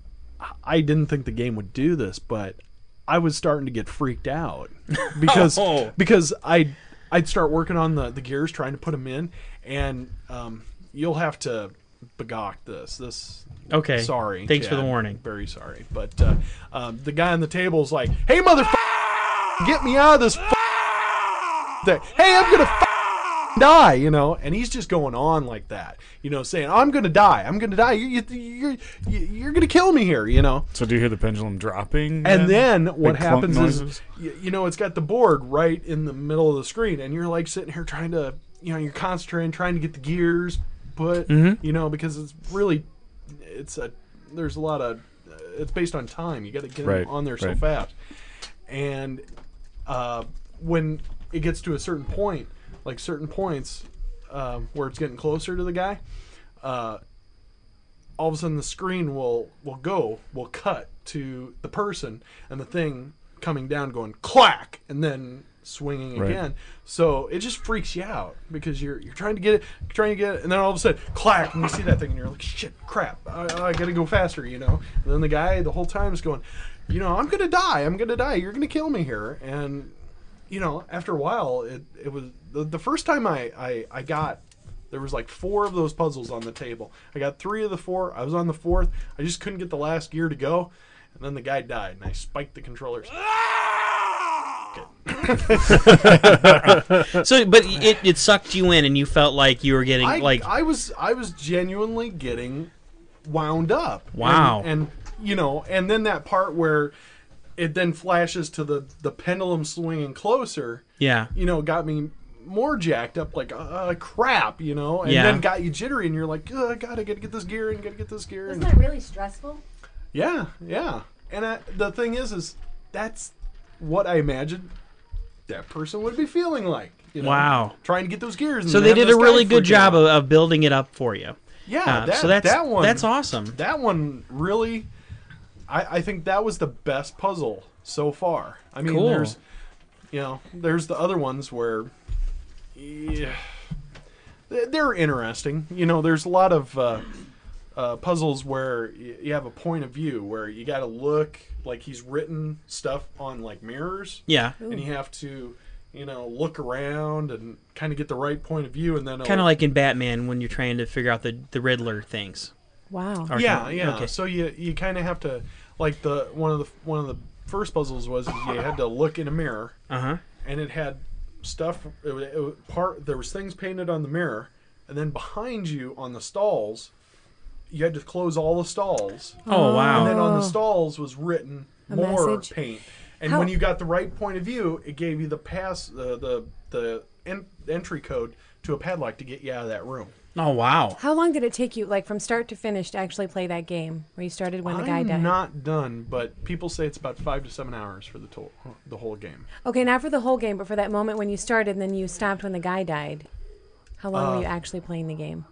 I didn't think the game would do this, but I was starting to get freaked out because Oh. because I I'd start working on the, the gears, trying to put them in, and um, you'll have to begawk this. This Okay. sorry. Thanks for Chad. the warning. Very sorry, but uh, um, the guy on the table is like, "Hey, motherfucker, get me out of this f- thing. Hey, I'm gonna." F- die, you know, and he's just going on like that, you know, saying, I'm gonna die, I'm gonna die, you, you, you're you're gonna kill me here, you know. So do you hear the pendulum dropping? And then what Big clunk happens noises? is, you, you know, it's got the board right in the middle of the screen, and you're like sitting here trying to, you know, you're concentrating, trying to get the gears put, Mm-hmm. you know, because it's really, it's a, there's a lot of, uh, it's based on time. You got to get Right, them on there so right. fast. And uh, when it gets to a certain point, like certain points um, where it's getting closer to the guy, uh, all of a sudden the screen will will go, will cut to the person and the thing coming down, going clack, and then swinging Right. again. So it just freaks you out because you're you're trying to get it, trying to get it, and then all of a sudden clack, and you see that thing, and you're like, shit, crap, I, I gotta go faster, you know. And then the guy the whole time is going, you know, I'm gonna die, I'm gonna die, you're gonna kill me here, and you know, after a while, it it was the, the first time I, I I got. There was like four of those puzzles on the table. I got three of the four. I was on the fourth. I just couldn't get the last gear to go. And then the guy died, and I spiked the controllers. So, but it, it sucked you in, and you felt like you were getting I, like I was I was genuinely getting wound up. Wow. And, and you know, and then that part where it then flashes to the the pendulum swinging closer. yeah. You know, got me more jacked up, like uh, crap, you know, and Yeah. then got you jittery, and you're like, oh, I gotta, gotta get this gear and gotta get this gear. Wasn't And that really stressful? yeah, yeah. And I, the thing is, is that's what I imagined that person would be feeling like. You know, Wow. trying to get those gears. And So then they have did this a guy really good freaking job out. of, of building it up for you. Yeah, Uh, that, so that's that one. that's awesome. That one really, I, I think that was the best puzzle so far. I mean, Cool. there's, you know, there's the other ones where, yeah, they- they're interesting. You know, there's a lot of uh, uh, puzzles where y- you have a point of view where you got to look like he's written stuff on like mirrors, Yeah. and you have to, you know, look around and kind of get the right point of view, and then Kind of like in Batman when you're trying to figure out the, the Riddler things. Wow. Or- yeah, yeah. Okay. So you you kind of have to, like the one of the one of the first puzzles was is you had to look in a mirror, Uh huh. and it had stuff. It, was- it, was part there was things painted on the mirror, and then behind you on the stalls, you had to close all the stalls, Oh, wow. and then on the stalls was written A more message? paint. And How- when you got the right point of view, it gave you the pass the the the en- entry code to a padlock to get you out of that room. Oh, wow. How long did it take you, like from start to finish, to actually play that game where you started when the guy I'm died? not done, but people say it's about five to seven hours for the to- the whole game. Okay, not for the whole game, but for that moment when you started and then you stopped when the guy died. How long were Uh, you actually playing the game?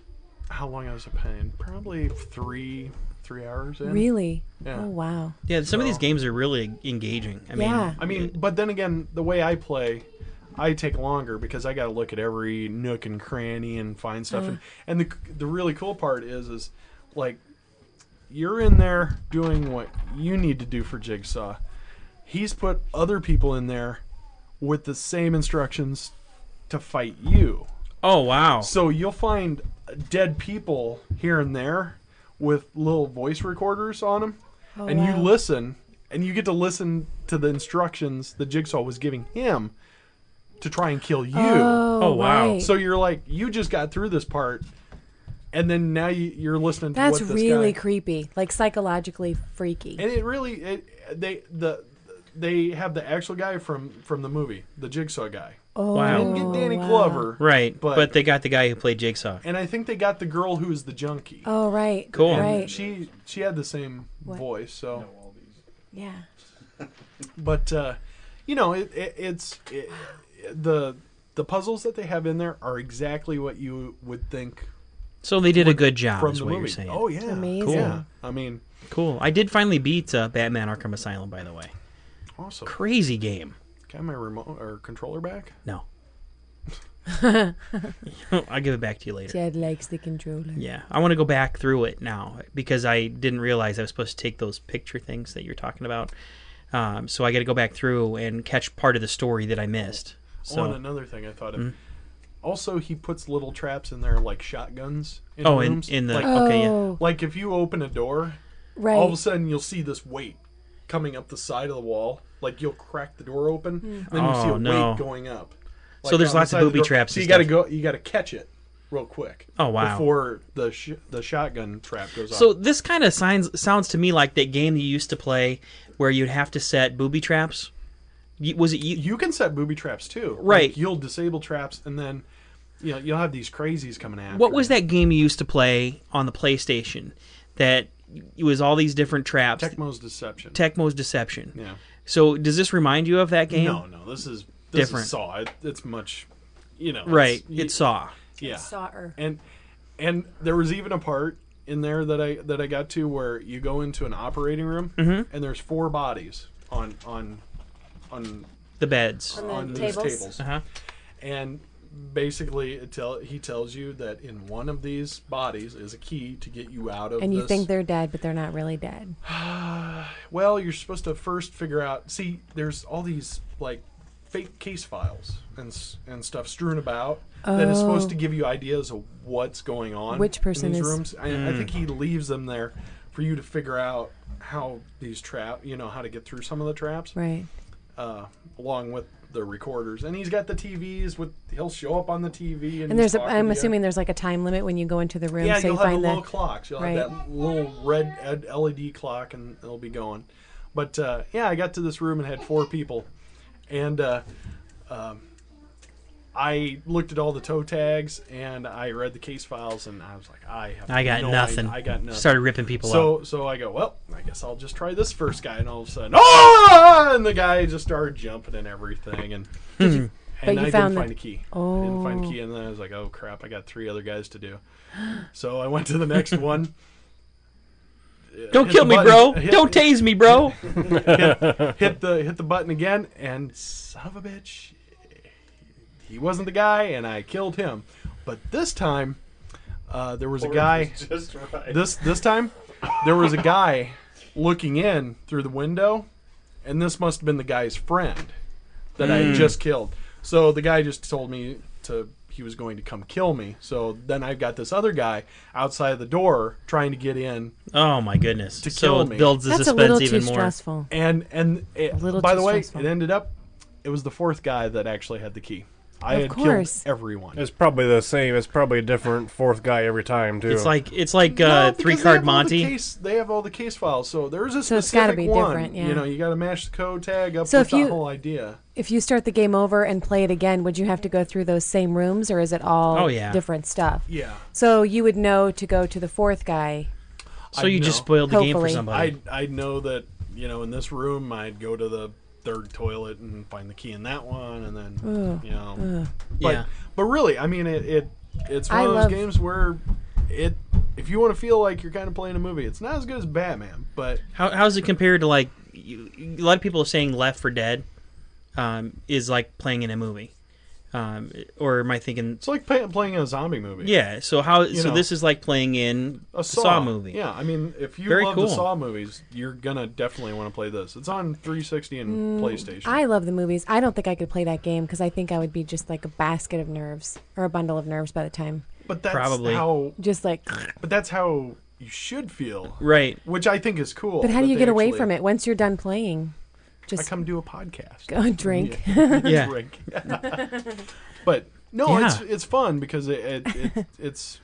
How long I was playing? Probably three three hours in. Really? Yeah. Oh, wow. Yeah, some of these So- games are really engaging. I mean, Yeah. I mean, but then again, the way I play, I take longer because I got to look at every nook and cranny and find stuff. And, and the the really cool part is, is like you're in there doing what you need to do for Jigsaw. He's put other people in there with the same instructions to fight you. oh, wow. So you'll find dead people here and there with little voice recorders on them, Oh, and you wow. listen, and you get to listen to the instructions the Jigsaw was giving him to try and kill you. Oh, Oh, wow. right. So you're like, you just got through this part, and then now you, you're listening to That's what this really guy, creepy, like psychologically freaky. and it really it, they the they have the actual guy from from the movie, the Jigsaw guy. oh, Wow. They didn't get Danny wow. Glover, Right, but, but- they got the guy who played Jigsaw. and I think they got the girl who is the junkie. Oh, right. Cool. And Right. she she had the same What? voice, so Yeah. but uh, you know it, it it's it, the the puzzles that they have in there are exactly what you would think So they did a good job, from is the what movie. you're saying. Oh yeah, Amazing. Yeah, I mean, Cool. I did finally beat uh, Batman Arkham Asylum, by the way. awesome. Crazy game. Got my remote or controller back. No. I'll give it back to you later. Jed likes the controller. Yeah, I want to go back through it now because I didn't realize I was supposed to take those picture things that you're talking about. Um, so I got to go back through and catch part of the story that I missed. Oh, and So, another thing I thought of. Mhm. Also, he puts little traps in there like shotguns. In oh, in, rooms. in the like, okay, yeah. Oh, like if you open a door, right. all of a sudden you'll see this weight coming up the side of the wall. Like you'll crack the door open, and then you see Oh, a no. weight going up. So there's on the lots of side the booby door. traps So and you got to stuff. go. You got to catch it real quick. Oh, wow. Before the sh- the shotgun trap goes off. So this kind of sounds sounds to me like that game you used to play where you'd have to set booby traps. You- Was it you? you can set booby traps too. Right. Like, you'll disable traps, and then you know you'll have these crazies coming after. What was you. that game you used to play on the PlayStation? That it was all these different traps. Tecmo's Deception. Tecmo's Deception. Yeah. So does this remind you of that game? No, no. This is this Different. Is Saw. It, it's much, you know. Right. It's, It's Saw. Yeah. Saw-er. And and there was even a part in there that I that I got to where you go into an operating room Mhm. and there's four bodies on on on The beds. On the on these tables? tables. Uh huh. And basically it tell he tells you that in one of these bodies is a key to get you out of And you this. think they're dead, but they're not really dead. Well, you're supposed to first figure out. See, there's all these like fake case files and s- and stuff strewn about that is supposed to give you ideas of what's going on. Which person in these is- rooms? I, I think he leaves them there for you to figure out how these trap. You know how to get through some of the traps, Right. uh, along with the recorders. And he's got the T Vs with. He'll show up on the T V and, And there's, he's a, talking I'm to you. assuming there's like a time limit when you go into the room. Yeah, so you'll you have the find little the clocks. You'll right. have that little red ed- L E D clock, and it'll be going. But uh, yeah, I got to this room and had four people, and uh, um, I looked at all the toe tags and I read the case files, and I was like, I have I got no nothing. idea. I got nothing. Started ripping people so up. so I go, well, I guess I'll just try this first guy, and all of a sudden, oh! And the guy just started jumping and everything, and. And But you I found didn't the- find a key. I didn't find a Oh. key, and then I was like, "Oh crap! I got three other guys to do." So I went to the next one. Don't hit kill the me, button- bro. hit- Don't tase me, bro. hit the hit the button again, and son of a bitch, he wasn't the guy, and I killed him. But this time, uh, there was a guy. Just right. This this time, there was a guy looking in through the window, and this must have been the guy's friend that I had just killed. So the guy just told me to he was going to come kill me. So then I've got this other guy outside the door trying to get in, Oh my goodness. To so kill it me. builds the That's a suspense little too even more. stressful. and and it, little by too the way, stressful. it ended up it was the fourth guy that actually had the key. I Of had course. killed everyone. It's probably the same. It's probably a different fourth guy every time too. It's like it's like No, uh, because three they card have all the Monty. Case, they have all the case files, so there's a So it's specific gotta be one. different, yeah. You know, you got to match the code tag up So with if the you- whole idea. If you start the game over and play it again, would you have to go through those same rooms, or is it all Oh, yeah. different stuff? Yeah, So you would know to go to the fourth guy. So I you know. just spoiled the game for Hopefully. somebody. I I know that you know in this room I'd go to the third toilet and find the key in that one, and then Ugh, you know. But, Yeah. but really, I mean, it, it it's one I of those love- games where it if you want to feel like you're kind of playing a movie, it's not as good as Batman, but How how's it compared to like you, a lot of people are saying Left for Dead um, is like playing in a movie, um, or am I thinking? it's like pay, playing a zombie movie. Yeah. So how? So know. this is like playing in A Saw, Saw movie. Yeah, I mean, if you Very love cool. the Saw movies, you're gonna definitely want to play this. It's on three sixty and PlayStation. Mm, I love the movies. I don't think I could play that game because I think I would be just like a basket of nerves or a bundle of nerves by the time. but that's Probably. how. Just like, But that's how you should feel, Right. which I think is cool. but how do that you they get away actually- from it once you're done playing? I Just come do a podcast. go and drink. Yeah. Drink. But no, Yeah. it's it's fun because it, it, it it's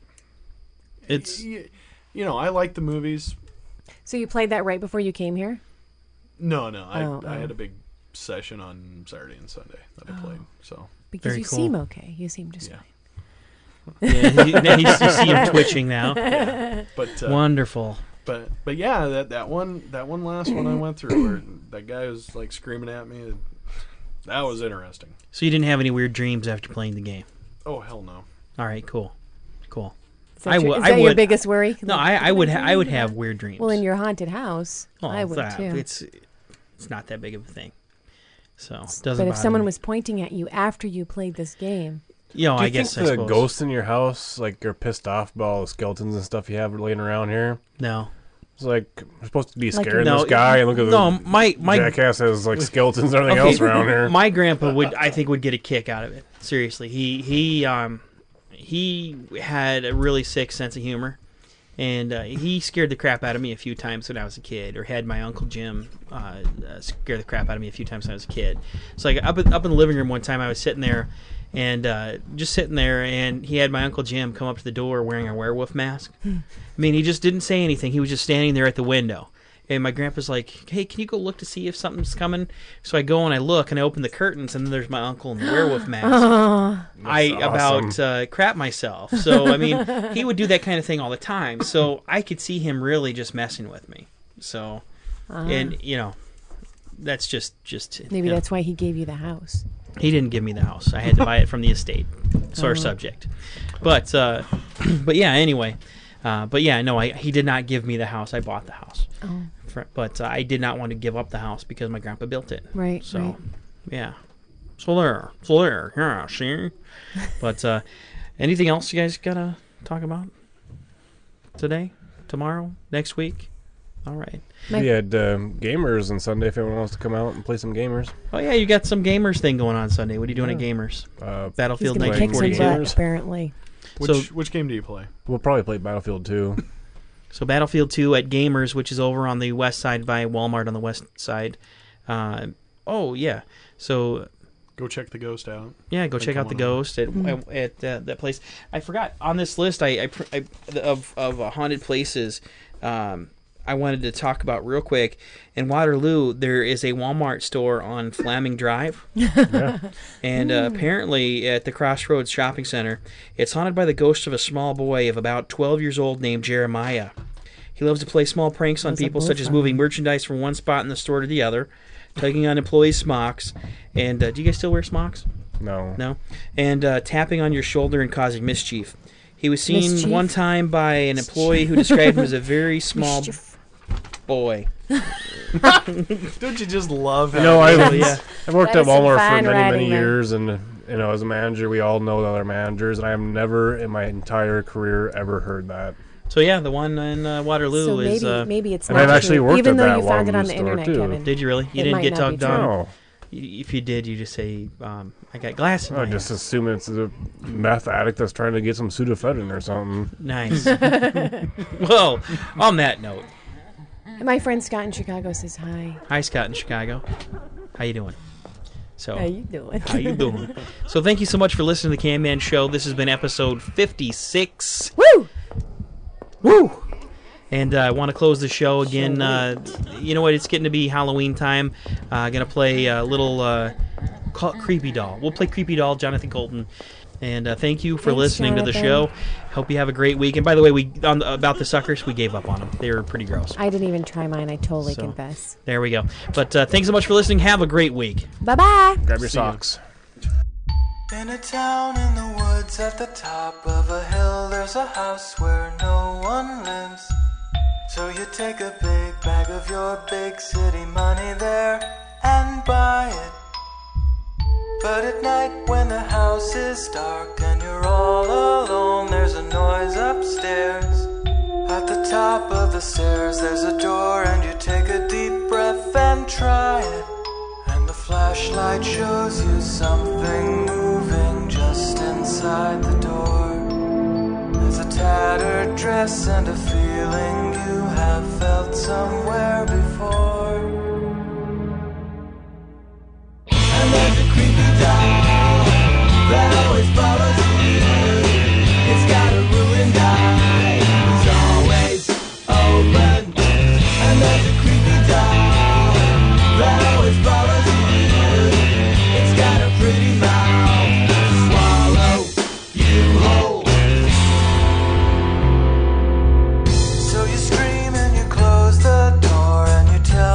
It's y- you know I like the movies. So you played that right before you came here? No, no, I Oh, I oh. had a big session on Saturday and Sunday that I played. So Because Very you cool. seem okay. You seem just Yeah. fine. yeah, you, now you see him twitching now. but uh, Wonderful. But but yeah, that that one that one last one I went through where that guy was like screaming at me. That was interesting. So you didn't have any weird dreams after playing the game. Oh hell no. All right. Cool. Cool. Is that, I your, would- is I that your would- biggest worry? No, I, I would ha- I would have weird dreams. Well, in your haunted house, Oh, I would that- too. It's it's not that big of a thing. So it doesn't. But if bother someone me. was pointing at you after you played this game, you know, Do you I guess think I the suppose. ghosts in your house, like, you're pissed off about all the skeletons and stuff you have laying around here? No. It's like we're supposed to be Like scaring No, this guy, and look at no, the my my jackass has like skeletons and everything Okay, else around here. My grandpa would, I think, would get a kick out of it. Seriously, he he um he had a really sick sense of humor, And uh, he scared the crap out of me a few times when I was a kid, or had my Uncle Jim uh, uh, scare the crap out of me a few times when I was a kid. So like up, up in the living room one time, I was sitting there, and uh, just sitting there, and he had my Uncle Jim come up to the door wearing a werewolf mask. I mean, he just didn't say anything. He was just standing there at the window. And my grandpa's like, hey, can you go look to see if something's coming? So I go and I look, and I open the curtains, and then there's my uncle in the werewolf mask. I awesome. about uh, crap myself. So, I mean, he would do that kind of thing all the time. So I could see him really just messing with me. So, Uh-huh. and, you know, that's just... just Maybe you know, that's why he gave you the house. he didn't give me the house. I had to buy it from the estate. Sore Oh. subject. But, uh, but yeah, anyway. Uh, but yeah, no, I, he did not give me the house. I bought the house. Oh, For, but uh, I did not want to give up the house because my grandpa built it. right, So, right. yeah. So there. So there. Yeah, see? But uh, anything else you guys got to talk about today, tomorrow, next week? All right. My- We had um, gamers on Sunday if anyone wants to come out and play some gamers. Oh, yeah, you got some gamers thing going on Sunday. What are you doing Yeah. at Gamers? Uh, He's Battlefield going to kick some nineteen butt, forty-eight. apparently. Which So- which game do you play? we'll probably play Battlefield two. So Battlefield two at Gamers, which is over on the west side by Walmart on the west side. Uh, oh, yeah. So... Go check the Ghost out. Yeah, go Like check out the going on. Ghost at at uh, that place. I forgot on this list. I, I, pr- I of of uh, haunted places. Um, I wanted to talk about real quick. In Waterloo, there is a Walmart store on Flaming Drive, Yeah. and uh, apparently at the Crossroads Shopping Center, it's haunted by the ghost of a small boy of about twelve years old named Jeremiah. He loves to play small pranks on Those are people, both such as funny. moving merchandise from one spot in the store to the other, tugging on employees' smocks, and uh, do you guys still wear smocks? No. No. And uh, tapping on your shoulder and causing mischief. He was seen Mischief? one time by an employee who described him as a very small Mischief. boy. Don't you just love You know, having- I've, yeah. I've worked That at is some Walmart for fine many, many writing there. years, and you know, as a manager, we all know the other managers, and I have never in my entire career ever heard that. So yeah, the one in uh, Waterloo So is. maybe, Uh, maybe it's And not I've actually true, worked even at though that you found it on Waterloo the store, internet, too. Kevin. did you really? You It didn't might get not be tugged true. on. No. Y- If you did, you just say, um, "I got glass in my I just eye." assume it's a meth addict that's trying to get some Sudafedrin or something. Nice. Well, on that note, My friend Scott in Chicago says hi. hi Scott in Chicago. How you doing? So. How you doing? How you doing? So thank you so much for listening to the Can Man Show. This has been episode fifty-six. Woo! Woo! And uh, I want to close the show again. Uh, you know what? It's getting to be Halloween time. Uh, going to play a little uh, call it Creepy Doll. We'll play Creepy Doll, Jonathan Colton. And uh, thank you for Thanks, listening to the show. Jonathan. Hope you have a great week. And by the way, we on the, about the suckers, we gave up on them. They were pretty gross. I didn't even try mine. I totally So- confess. There we go. But uh, thanks so much for listening. Have a great week. Bye-bye. Grab your See ya. socks. In a town in the woods at the top of a hill, there's a house where no one lives. So you take a big bag of your big city money there and buy it. But at night when the house is dark and you're all alone, there's a noise upstairs. At the top of the stairs there's a door, and you take a deep breath and try it. And the flashlight shows you something moving just inside the door. There's a tattered dress and a feeling you have felt somewhere before. And there's a creepy doll that always follows you. It's got a ruined eye, it's always open. And there's a creepy doll that always follows you. It's got a pretty mouth to swallow you whole. So you scream and you close the door and you tell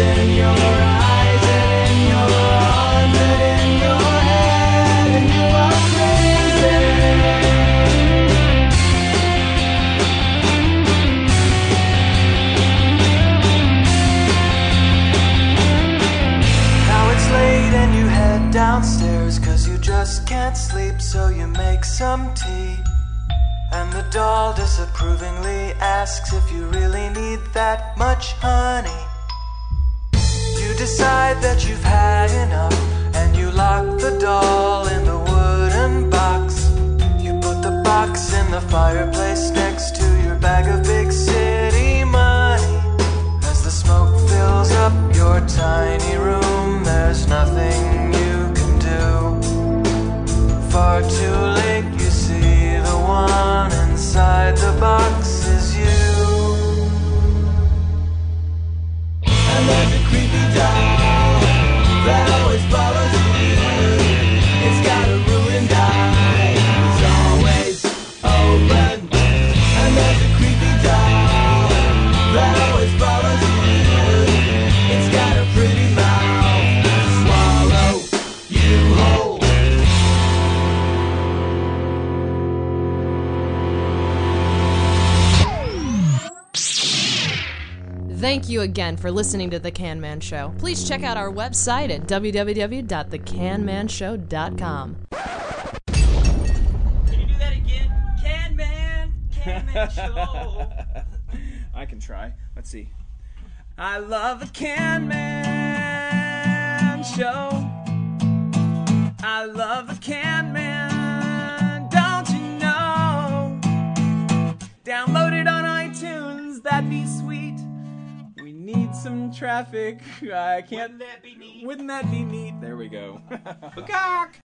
in your eyes and in your arms and in your head, and you are crazy. Now it's late and you head downstairs 'cause you just can't sleep, so you make some tea. And the doll disapprovingly asks if you really need that much honey. You decide that you've had enough and you lock the doll in the wooden box. You put the box in the fireplace next to your bag of big city money. As the smoke fills up your tiny room, there's nothing you can do. Far too late, you see the one inside the box is you. And there's a creepy doll that always follows you. It's got a ruined eye, it's always open. And there's a creepy doll that always follows you. It's got a pretty mouth to swallow you whole. Thank you again for listening to The Can Man Show. Please check out our website at w w w dot the can man show dot com. Can you do that again? Can Man, Can Man Show. I can try. Let's see. I love the Can Man Show. I love the Can Man. Don't you know? Download it on iTunes. That'd be sweet. We need some traffic. I can't. Wouldn't that be neat? Wouldn't that be neat? There we go. Cock.